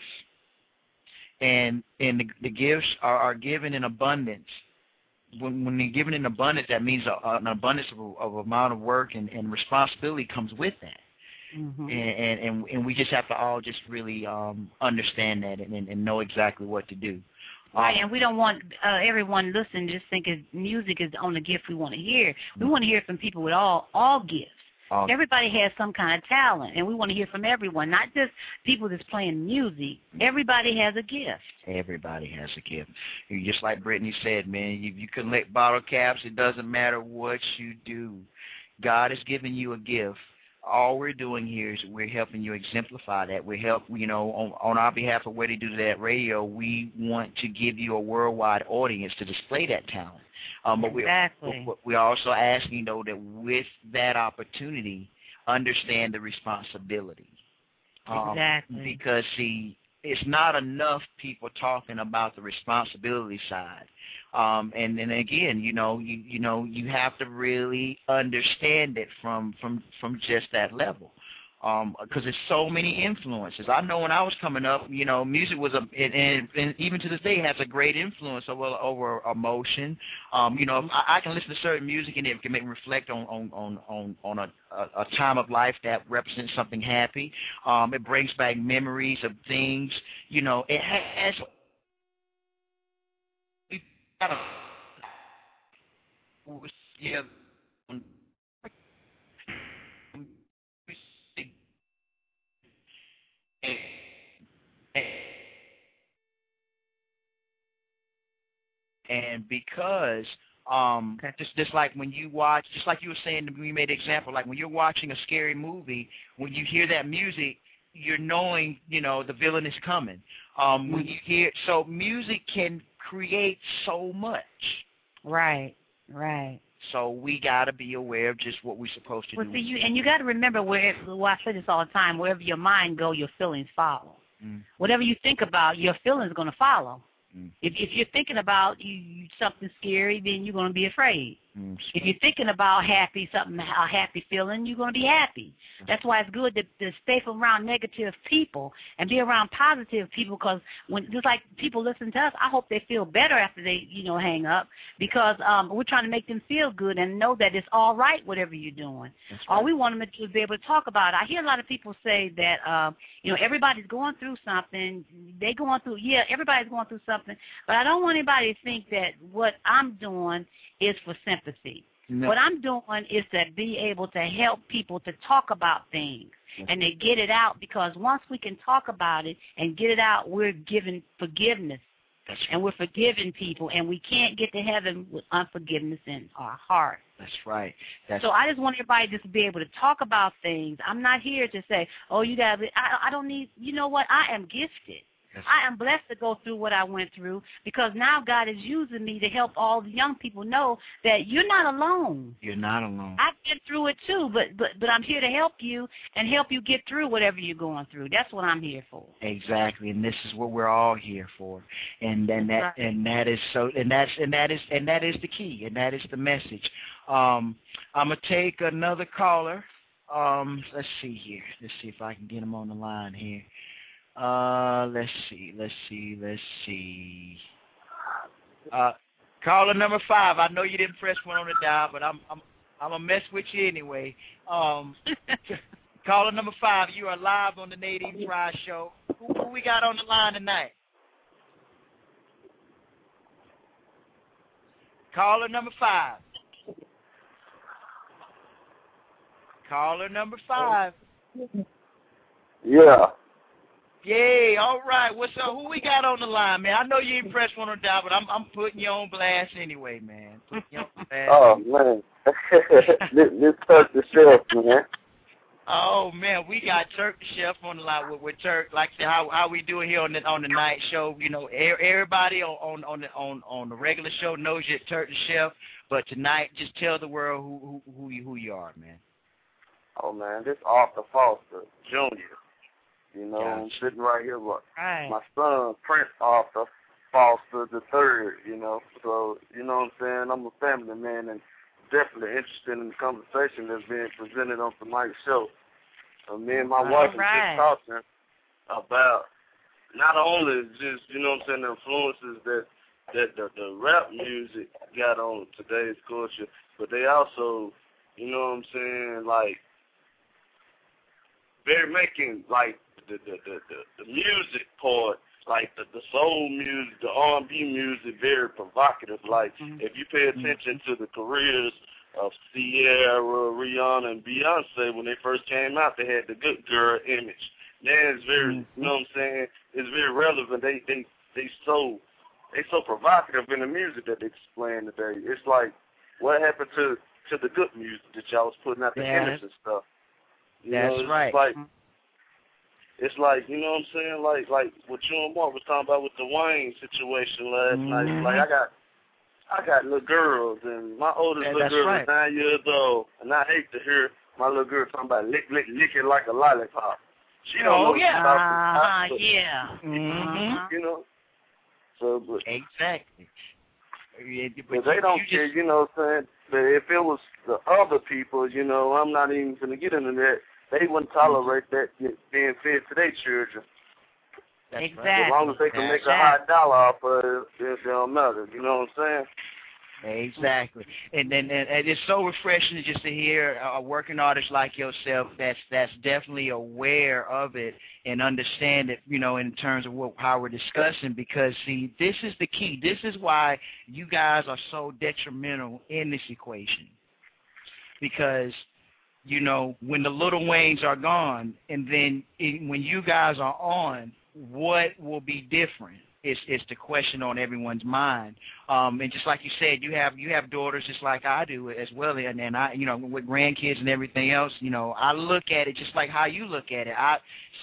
and the gifts are given in abundance. When they're given in abundance, that means an abundance of amount of work and responsibility comes with that. Mm-hmm. And we just have to all just really understand that and know exactly what to do. Right, and we don't want everyone listening just thinking music is the only gift we want to hear. We want to hear from people with all gifts. Everybody has some kind of talent, and we want to hear from everyone, not just people that's playing music. Everybody has a gift. Everybody has a gift. Just like Brittany said, man, you collect bottle caps. It doesn't matter what you do. God has given you a gift. All we're doing here is we're helping you exemplify that. We help, you know, on our behalf of What He Do That Radio, we want to give you a worldwide audience to display that talent. But we're also asking, though, that with that opportunity, understand the responsibility. Exactly. Because, see, it's not enough people talking about the responsibility side. And then again, you have to really understand it from just that level, because there's so many influences. I know when I was coming up, you know, music was and even to this day has a great influence over emotion. You know, I can listen to certain music and it can make me reflect on a time of life that represents something happy. It brings back memories of things. You know, it has. Yeah. And because just like when you watch, just like you were saying, we made an example, like when you're watching a scary movie, when you hear that music, you're knowing, you know, the villain is coming. When you hear, so music can create so much. Right, right. So we got to be aware of just what we're supposed to do. See, you got to remember, I say this all the time, wherever your mind goes, your feelings follow. Whatever you think about, your feelings are going to follow. If you're thinking about something scary, then you're going to be afraid. If you're thinking about a happy feeling, you're going to be happy. That's why it's good to stay around negative people and be around positive people, because when just like people listen to us, I hope they feel better after they hang up, because we're trying to make them feel good and know that it's all right whatever you're doing. Right. All we want them to be able to talk about it. I hear a lot of people say that everybody's going through something. Everybody's going through something, but I don't want anybody to think that what I'm doing is for sympathy. No. What I'm doing is to be able to help people to talk about things and to get it out, because once we can talk about it and get it out, we're given forgiveness. That's right. And we're forgiving people, and we can't get to heaven with unforgiveness in our heart. That's right. So I just want everybody just to be able to talk about things. I'm not here to say, oh, you got to, I don't need, you know what, I am gifted. I am blessed to go through what I went through, because now God is using me to help all the young people know that you're not alone. You're not alone. I've been through it too, but I'm here to help you and help you get through whatever you're going through. That's what I'm here for. Exactly, and this is what we're all here for, and that is the key, and that is the message. I'm gonna take another caller. Let's see here. Let's see if I can get him on the line here. Let's see. Caller number 5. I know you didn't press one on the dial, but I'm gonna mess with you anyway. Caller number 5, you are live on the Nadine Fry Show. Who we got on the line tonight? Caller number 5. Caller number 5. Yeah. Yay, all right. What's up? Who we got on the line, man? I know you ain't pressed one on down, but I'm putting you on blast anyway, man. Putting you on blast. Oh, man. this Turk the Chef, man. Oh, man, we got Turk the Chef on the line with Turk. Like I said, how we do it here on the night show. You know, everybody on the regular show knows you're Turk the Chef, but tonight, just tell the world who you are, man. Oh, man, this Arthur Foster Jr., you know, I'm sitting right here with my son, Prince Arthur Foster III, you know. So, you know what I'm saying? I'm a family man and definitely interested in the conversation that's being presented on tonight's show. Me and my wife are just talking about not only just, you know what I'm saying, the influences that the rap music got on today's culture, but they also, you know what I'm saying, like, they're making, like, the music part, like the soul music, the R&B music, very provocative. Like, if you pay attention to the careers of Sierra, Rihanna, and Beyonce, when they first came out, they had the good girl image. Now it's very, you know what I'm saying, it's very relevant. They so provocative in the music that they playing today. It's like, what happened to the good music that y'all was putting out, the innocent stuff? That's right. It's like, you know what I'm saying, like what you and Mark was talking about with the Wayne situation last night. Like, I got little girls, and my oldest little girl is 9 years old, and I hate to hear my little girl talking about lick it like a lollipop. She don't know about you know. So, but exactly. But they don't care, you know what I'm saying. But if it was the other people, you know, I'm not even going to get into that. They wouldn't tolerate that being fed to their children. Exactly. As long as they can make a high dollar off of it don't matter. You know what I'm saying? Exactly. And it's so refreshing just to hear a working artist like yourself that's definitely aware of it and understand it, you know, in terms of how we're discussing, because, see, this is the key. This is why you guys are so detrimental in this equation. Because, you know, when the Little Waynes are gone, and then when you guys are on, what will be different? It's the question on everyone's mind. And just like you said, you have daughters just like I do as well, and I, you know, with grandkids and everything else, you know, I look at it just like how you look at it. I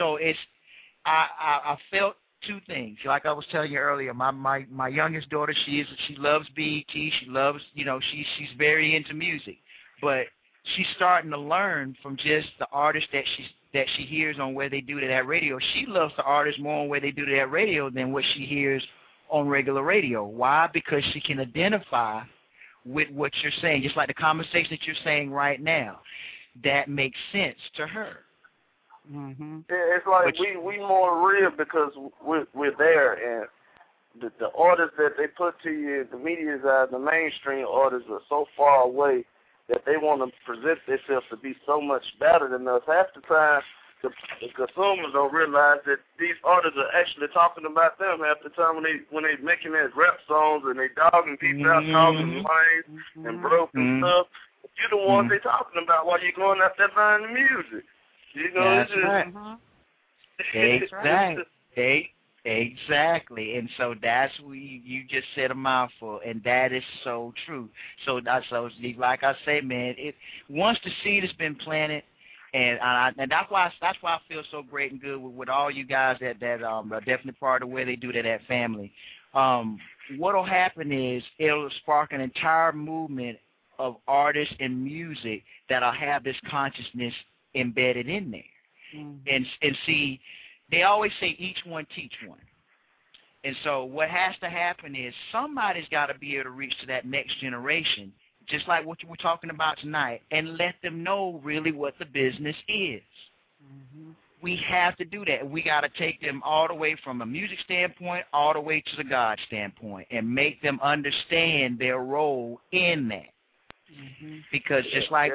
felt two things. Like I was telling you earlier, my youngest daughter, she loves BET. She loves, you know, she's very into music, but she's starting to learn from just the artists that she hears on where they do that radio. She loves the artists more on where they do that radio than what she hears on regular radio. Why? Because she can identify with what you're saying, just like the conversation that you're saying right now. That makes sense to her. Yeah, it's like we more real because we're there, and the artists that they put to you, the media's the mainstream artists are so far away that they want to present themselves to be so much better than us. Half the time, the consumers don't realize that these artists are actually talking about them half the time when they making those rap songs and they dogging people out, calling them lame and broke and stuff. You're the ones they talking about while you're going out there buying the music. You know, that's it's just right. Exactly, and so that's what you just said a mouthful, and that is so true. So like I say, man, once the seed has been planted, and that's why I feel so great and good with all you guys that are definitely part of where they do that family. What'll happen is it'll spark an entire movement of artists and music that'll have this consciousness embedded in there, and see. They always say each one teach one. And so what has to happen is somebody's got to be able to reach to that next generation, just like what you were talking about tonight, and let them know really what the business is. We have to do that. We got to take them all the way from a music standpoint all the way to the God standpoint and make them understand their role in that. Because just like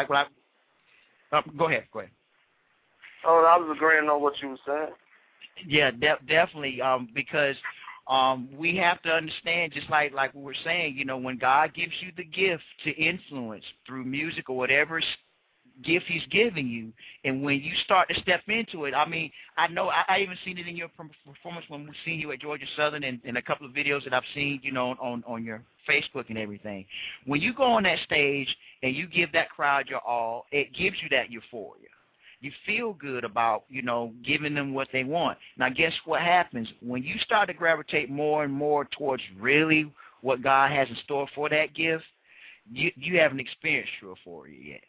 go ahead. Oh, I was agreeing on what you were saying. Yeah, definitely. Because we have to understand, just like we were saying, you know, when God gives you the gift to influence through music or whatever gift He's giving you, and when you start to step into it, I mean, I know I even seen it in your performance when we seen you at Georgia Southern, and a couple of videos that I've seen, you know, on your Facebook and everything. When you go on that stage and you give that crowd your all, it gives you that euphoria. You feel good about, you know, giving them what they want. Now, guess what happens? When you start to gravitate more and more towards really what God has in store for that gift, you haven't experienced true euphoria yet.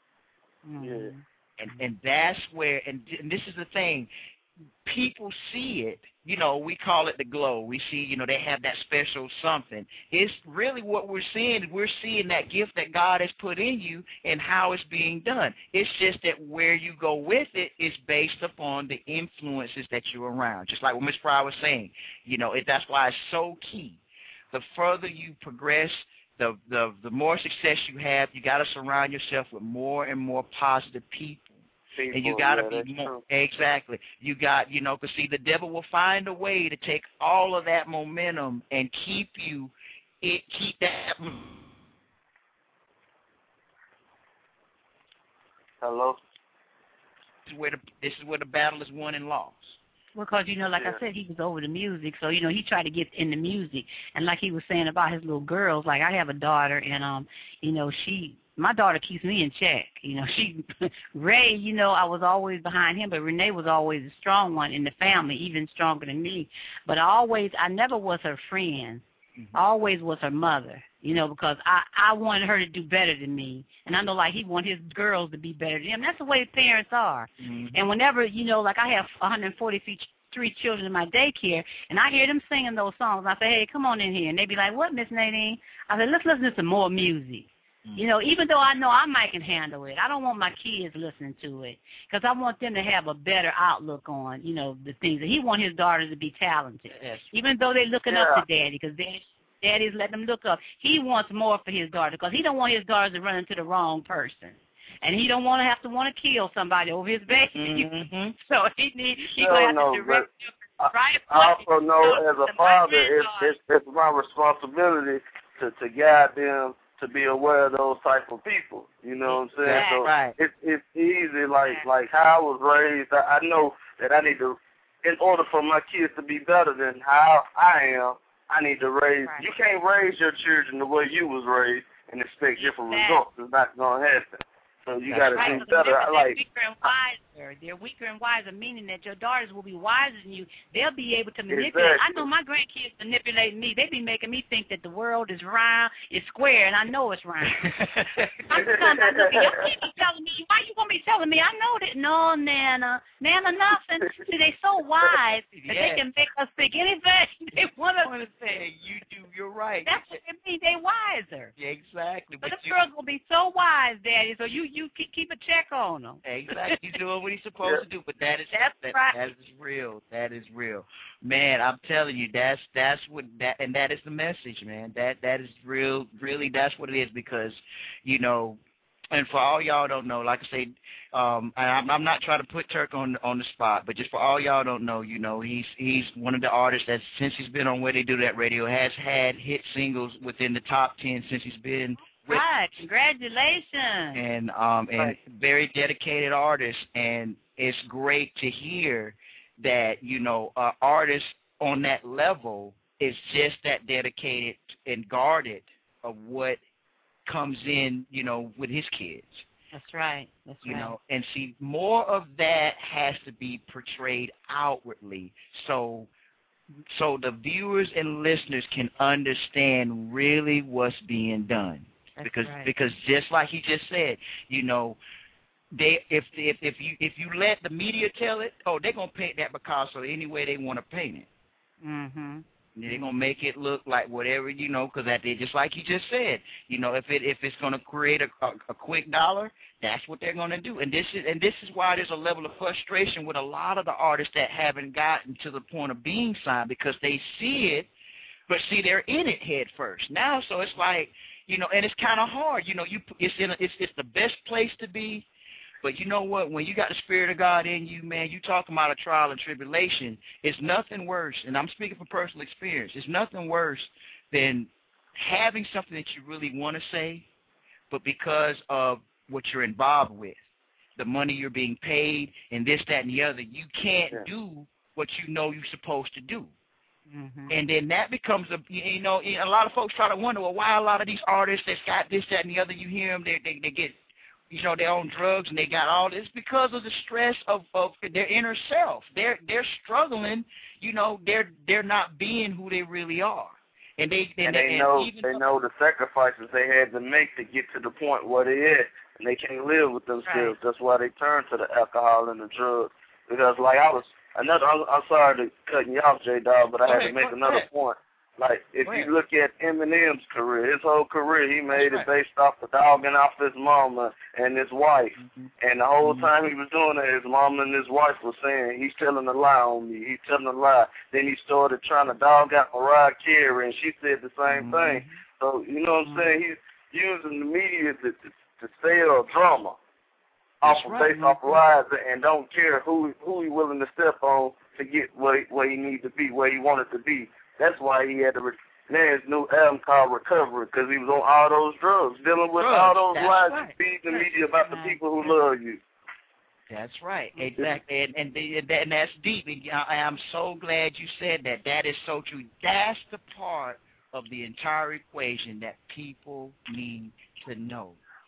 And that's where, and this is the thing, people see it. You know, we call it the glow. We see, you know, they have that special something. It's really what we're seeing. We're seeing that gift that God has put in you and how it's being done. It's just that where you go with it is based upon the influences that you're around. Just like what Ms. Pryor was saying, you know, that's why it's so key. The further you progress, the more success you have, you got to surround yourself with more and more positive people. And you got to be more, exactly. You got, you know, because see, the devil will find a way to take all of that momentum and keep that. Hello. This is where the battle is won and lost. Well, because, you know, like I said, he was over the music, so, you know, he tried to get in the music. And like he was saying about his little girls, like I have a daughter, and, you know, my daughter keeps me in check. You know, Ray, you know, I was always behind him, but Renee was always the strong one in the family, even stronger than me. But I never was her friend. I always was her mother, you know, because I wanted her to do better than me. And I know, like, he wanted his girls to be better than him. That's the way parents are. And whenever, you know, like I have 143 children in my daycare, and I hear them singing those songs. I say, hey, come on in here. And they be like, what, Miss Nadine? I said, let's listen to some more music. You know, even though I know I might can handle it, I don't want my kids listening to it because I want them to have a better outlook on, you know, the things. He wants his daughters to be talented, even though they're looking up to Daddy because Daddy's letting them look up. He wants more for his daughter because he don't want his daughters to run into the wrong person. And he don't want to want to kill somebody over his baby. So he going to have to direct them right. I also know as a father, it's my responsibility to guide them to be aware of those type of people. You know what I'm saying? So it's easy, like how I was raised. I know that I need to, in order for my kids to be better than how I am, I need to raise. You can't raise your children the way you was raised and expect different results. It's not going to happen. So you got to do better. They're weaker and wiser, meaning that your daughters will be wiser than you. They'll be able to manipulate. I know my grandkids manipulate me. They be making me think that the world is round, it's square, and I know it's round. I'm telling me, why you want me telling me? I know that. No, Nana, nothing. See, they so wise that they can make us think anything they want us to say. You do. You're right. That's what it means. They wiser. Yeah, exactly. But the girls will be so wise, Daddy. So you keep a check on them. Exactly. He's doing what he's supposed to do. But that is real. That is real, man. I'm telling you, that's what that, and that is the message, man. That is real. Really, that's what it is because, you know, And for all y'all don't know, like I say, I'm not trying to put Turk on the spot, but just for all y'all don't know, you know, he's one of the artists that since he's been on Where They Do That Radio has had hit singles within the top 10 since he's been. Right, congratulations. And very dedicated artist, and it's great to hear that, you know, artists on that level is just that dedicated and guarded of what comes in, you know, with his kids. That's right. That's you right. know, and see, more of that has to be portrayed outwardly, so the viewers and listeners can understand really what's being done. That's right. Because just like he just said, you know, if you let the media tell it, they're gonna paint that Picasso any way they want to paint it. Mm-hmm. They're gonna make it look like whatever, you know, because they just like you just said, you know, if it's gonna create a quick dollar, that's what they're gonna do. And this is why there's a level of frustration with a lot of the artists that haven't gotten to the point of being signed, because they see it, but see they're in it head first now. So it's like, you know, and it's kind of hard, you know. It's the best place to be. But you know what? When you got the Spirit of God in you, man, you talking about a trial and tribulation. It's nothing worse, and I'm speaking from personal experience. It's nothing worse than having something that you really want to say, but because of what you're involved with, the money you're being paid, and this, that, and the other, you can't do what you know you're supposed to do. Mm-hmm. And then that becomes a lot of folks try to wonder, well, why a lot of these artists that's got this, that, and the other, you hear them, they get, you know, they're on drugs and they got all this because of the stress of their inner self. They're struggling, you know, they're not being who they really are. And they know the sacrifices they had to make to get to the point where they at, and they can't live with themselves. Right. That's why they turn to the alcohol and the drugs. Because I'm sorry to cut you off, J-Dog, but I had to make another point. Like, if you look at Eminem's career, his whole career, he made it based off the dogging off his mama and his wife. Mm-hmm. And the whole time he was doing it, his mama and his wife were saying, he's telling a lie on me, he's telling a lie. Then he started trying to dog out Mariah Carey, and she said the same thing. So, you know what I'm saying? He's using the media to sell drama based off lies, and don't care who he willing to step on to get where he needs to be, where he wanted to be. That's why he had to his new album called Recovery, because he was on all those drugs, dealing with all those lies and feeding the media about the people who love you. That's right, exactly, and that's deep. I'm so glad you said that. That is so true. That's the part of the entire equation that people need to know.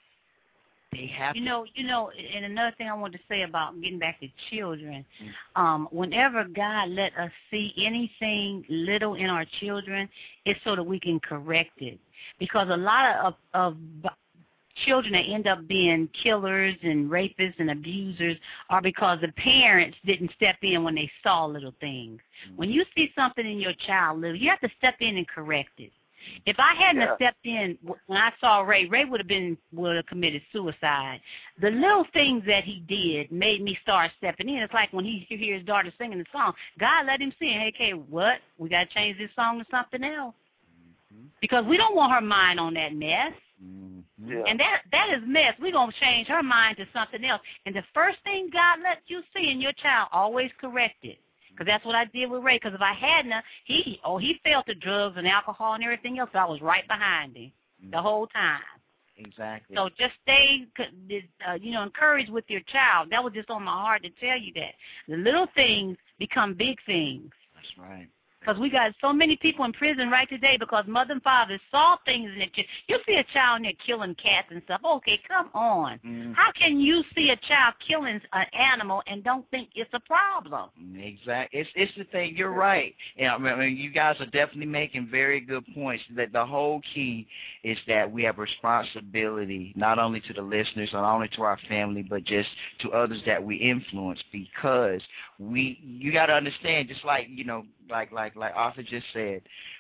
They have you know, and another thing I want to say about getting back to children, whenever God let us see anything little in our children, it's so that we can correct it. Because a lot of children that end up being killers and rapists and abusers are because the parents didn't step in when they saw little things. When you see something in your child little, you have to step in and correct it. If I hadn't stepped in when I saw Ray would have committed suicide. The little things that he did made me start stepping in. It's like when he hears his daughter singing the song, God let him sing. Hey, Kay, what? We got to change this song to something else. Because we don't want her mind on that mess. Yeah. And that is mess. We're going to change her mind to something else. And the first thing God lets you see in your child, always correct it. Because that's what I did with Ray. Because if I hadn't, he fell to drugs and alcohol and everything else. So I was right behind him the whole time. Exactly. So just stay, encouraged with your child. That was just on my heart to tell you that. The little things become big things. That's right. Because we got so many people in prison right today because mother and father saw things in it. You see a child in there killing cats and stuff. Okay, come on. How can you see a child killing an animal and don't think it's a problem? Exactly. It's the thing. You're right. I mean, you guys are definitely making very good points. That the whole key is that we have responsibility not only to the listeners, not only to our family, but just to others that we influence, because you got to understand, just like, like Arthur just said,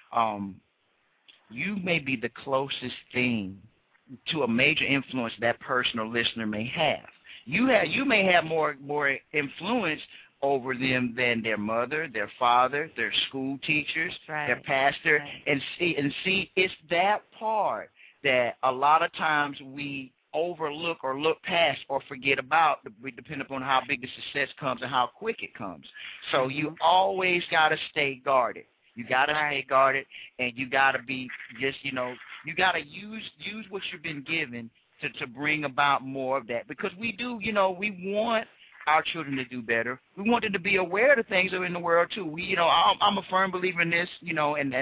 you may be the closest thing to a major influence that person or listener may have. You may have more influence over them than their mother, their father, their school teachers, their pastor, and see, it's that part that a lot of times we overlook or look past or forget about, depending upon how big the success comes and how quick it comes. So you always got to stay guarded. You got to stay guarded, and you got to be just, you got to use what you've been given to bring about more of that. Because we do, we want our children to do better. We want them to be aware of the things that are in the world too. I'm a firm believer in this, and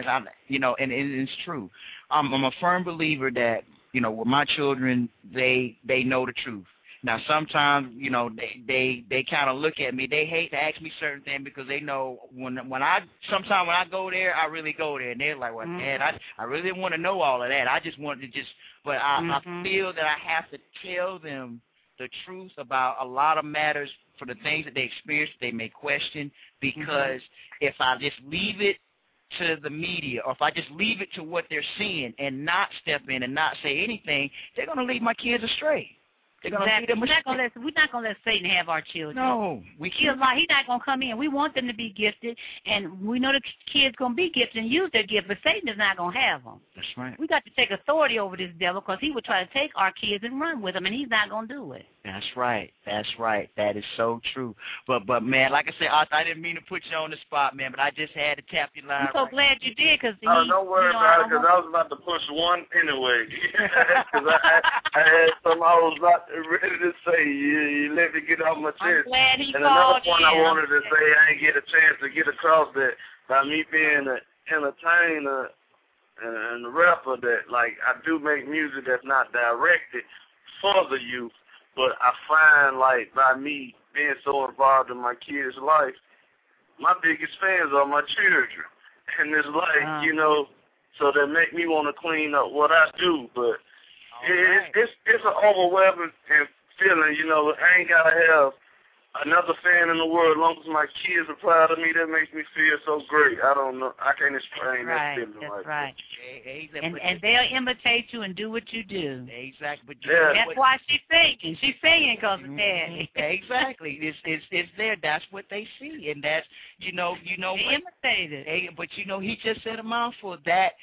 it's true. I'm a firm believer that, with my children, they know the truth. Now, sometimes, they kind of look at me. They hate to ask me certain things because they know when I go there, I really go there. And they're like, well, Dad, I really didn't want to know all of that. I just wanted to but I feel that I have to tell them the truth about a lot of matters for the things that they experience, they may question, because if I just leave it to the media, or if I just leave it to what they're seeing and not step in and not say anything, they're going to lead my kids astray. They're going to lead them astray. We're not going to let Satan have our children. No. He's not going to come in. We want them to be gifted, and we know the kids going to be gifted and use their gift, but Satan is not going to have them. That's right. We got to take authority over this devil, because he would try to take our kids and run with them, and he's not going to do it. That's right. That's right. That is so true. But man, like I said, I didn't mean to put you on the spot, man, but I just had to tap your line. I'm so glad you did, because don't worry about it, because I was about to push one anyway. Because I had something I was about ready to say. You let me get off my chest. I'm glad he and called another point I wanted to say, I didn't get a chance to get across that by me being an entertainer and a rapper, that like I do make music that's not directed for the youth. But I find, like, by me being so involved in my kids' life, my biggest fans are my children. And it's like, so that make me want to clean up what I do. But it's an overwhelming feeling, I ain't got to have another fan in the world. As long as my kids are proud of me, that makes me feel so great. I don't know. I can't explain that feeling. That's right. And they'll imitate you and do what you do. Exactly. That's why she's singing. She's singing because of Daddy. Exactly. It's there. That's what they see, and that's they imitate it. But he just said a mouthful. That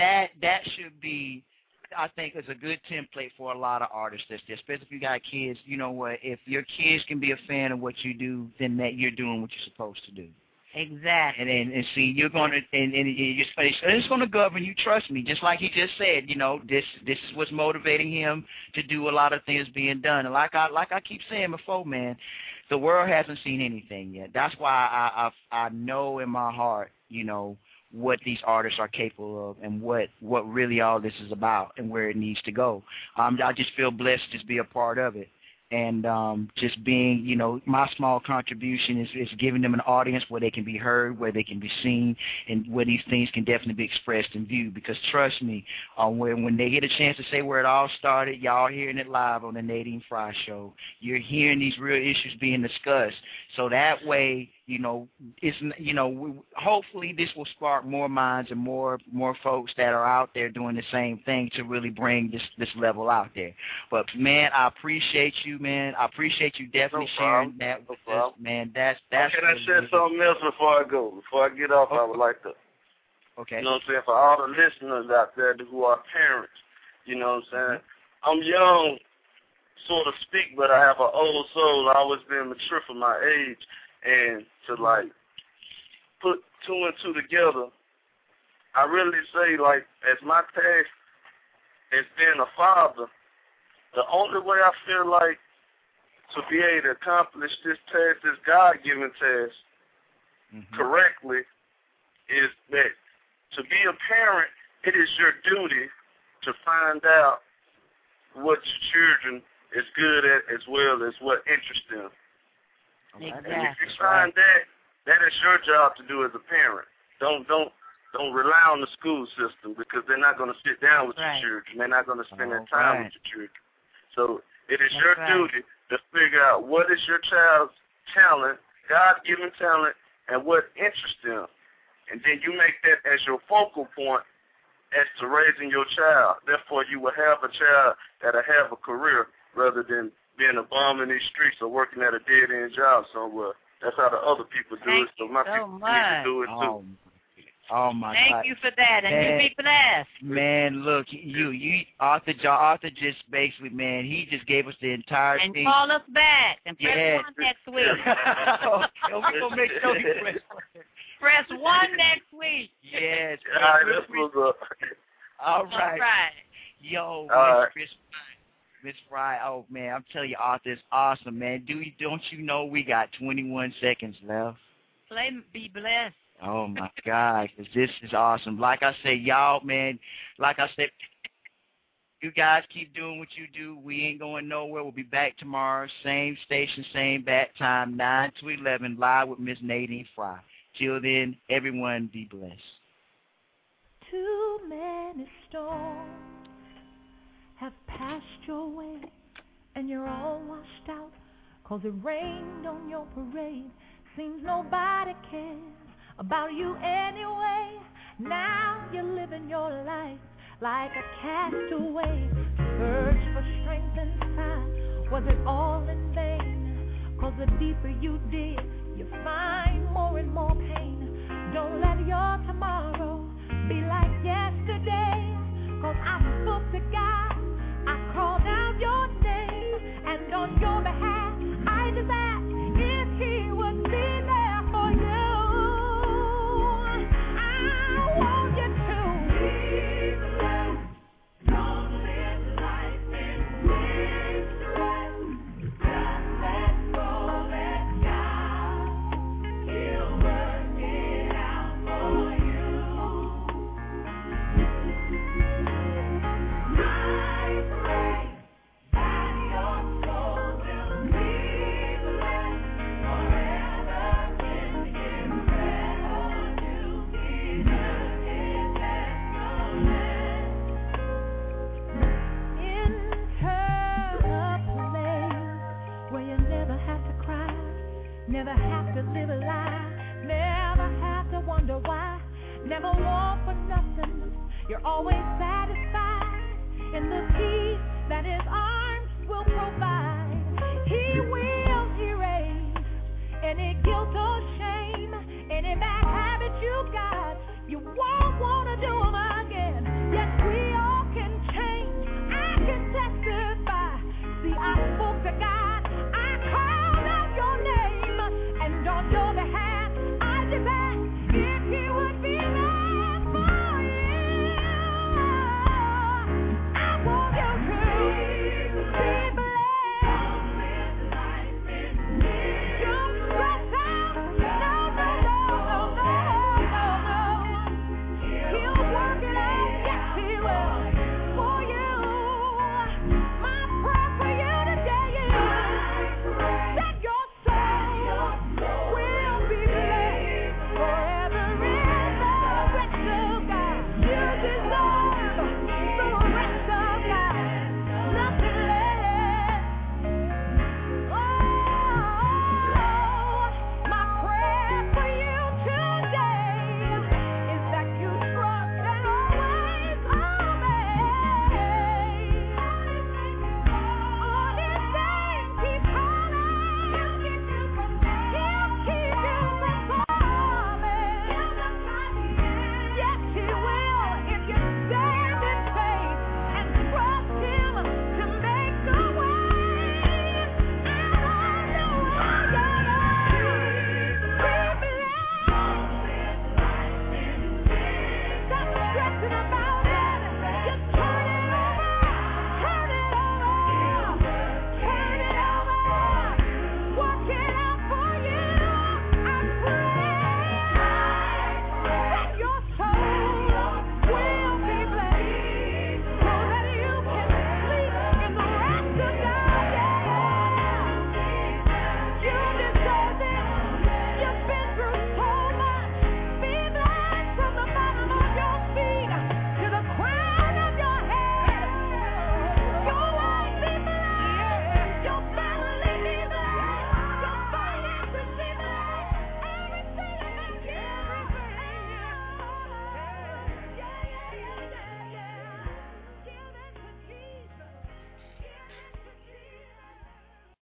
should be, I think, is a good template for a lot of artists that's there, especially if you got kids. You know what? If your kids can be a fan of what you do, then that you're doing what you're supposed to do. Exactly. And see, you're going to, and it's going to govern you. Trust me. Just like he just said, this is what's motivating him to do a lot of things being done. And like I keep saying before, man, the world hasn't seen anything yet. That's why I know in my heart, what these artists are capable of and what really all this is about and where it needs to go. I just feel blessed to just be a part of it. And just being, my small contribution is giving them an audience where they can be heard, where they can be seen, and where these things can definitely be expressed and viewed. Because trust me, when they get a chance to say where it all started, y'all hearing it live on the Nadine Fry Show. You're hearing these real issues being discussed. So that way, hopefully this will spark more minds and more folks that are out there doing the same thing to really bring this level out there. But man, I appreciate you, man. I appreciate you definitely sharing that with us, man. That's. Can I share something else before I go? Before I get off, I would like to. Okay. You know what I'm saying? For all the listeners out there who are parents, you know what I'm saying? I'm young, so to speak, but I have an old soul. I've always been mature for my age. And to, like, put two and two together, I really say, like, as my task as being a father, the only way I feel like to be able to accomplish this task, this God-given task, correctly, is that to be a parent, it is your duty to find out what your children is good at as well as what interests them. Exactly. And if you find that is your job to do as a parent. Don't rely on the school system, because they're not going to sit down with your children. They're not going to spend their time with your children. So it is your duty to figure out what is your child's talent, God-given talent, and what interests them. And then you make that as your focal point as to raising your child. Therefore, you will have a child that will have a career rather than being a bum in these streets or working at a dead-end job somewhere. That's how the other people do it, so my people need to do it too. Oh my God! Thank you for that, and man, you be blessed. Man, look, Arthur just basically, man, he just gave us the entire and thing. Call us back and press 1 next week. We're gonna make sure he press 1 next week. Yes. This was all right. All right. Yo, right. Miss Fry, oh man, I'm telling you, Arthur, it's awesome, man. Don't you know we got 21 seconds left? Be blessed. Oh my God, 'cause this is awesome. Like I say, y'all, man, like I said, you guys keep doing what you do. We ain't going nowhere. We'll be back tomorrow, same station, same bat time, 9 to 11, live with Miss Nadine Fry. Till then, everyone be blessed. Too many storms have passed your way, and you're all washed out, 'cause it rained on your parade. Seems nobody cares about you anyway. Now you're living your life like a castaway. Search for strength inside. Was it all in vain? 'Cause the deeper you dig, you find more and more pain. Don't let your tomorrow be like yesterday. 'Cause I spoke to God, I called out your name, and on your behalf I just asked if he would be there for you. I want you to be blessed. Don't live life in misery. Just let go, let God. He'll work it out for you. I pray that your soul will be blessed forever in His presence. You deserve His excellence. Enter a place where you never have to cry, never have to live a lie, never have to wonder why, never want for nothing. You're always satisfied in the peace that His arms will provide.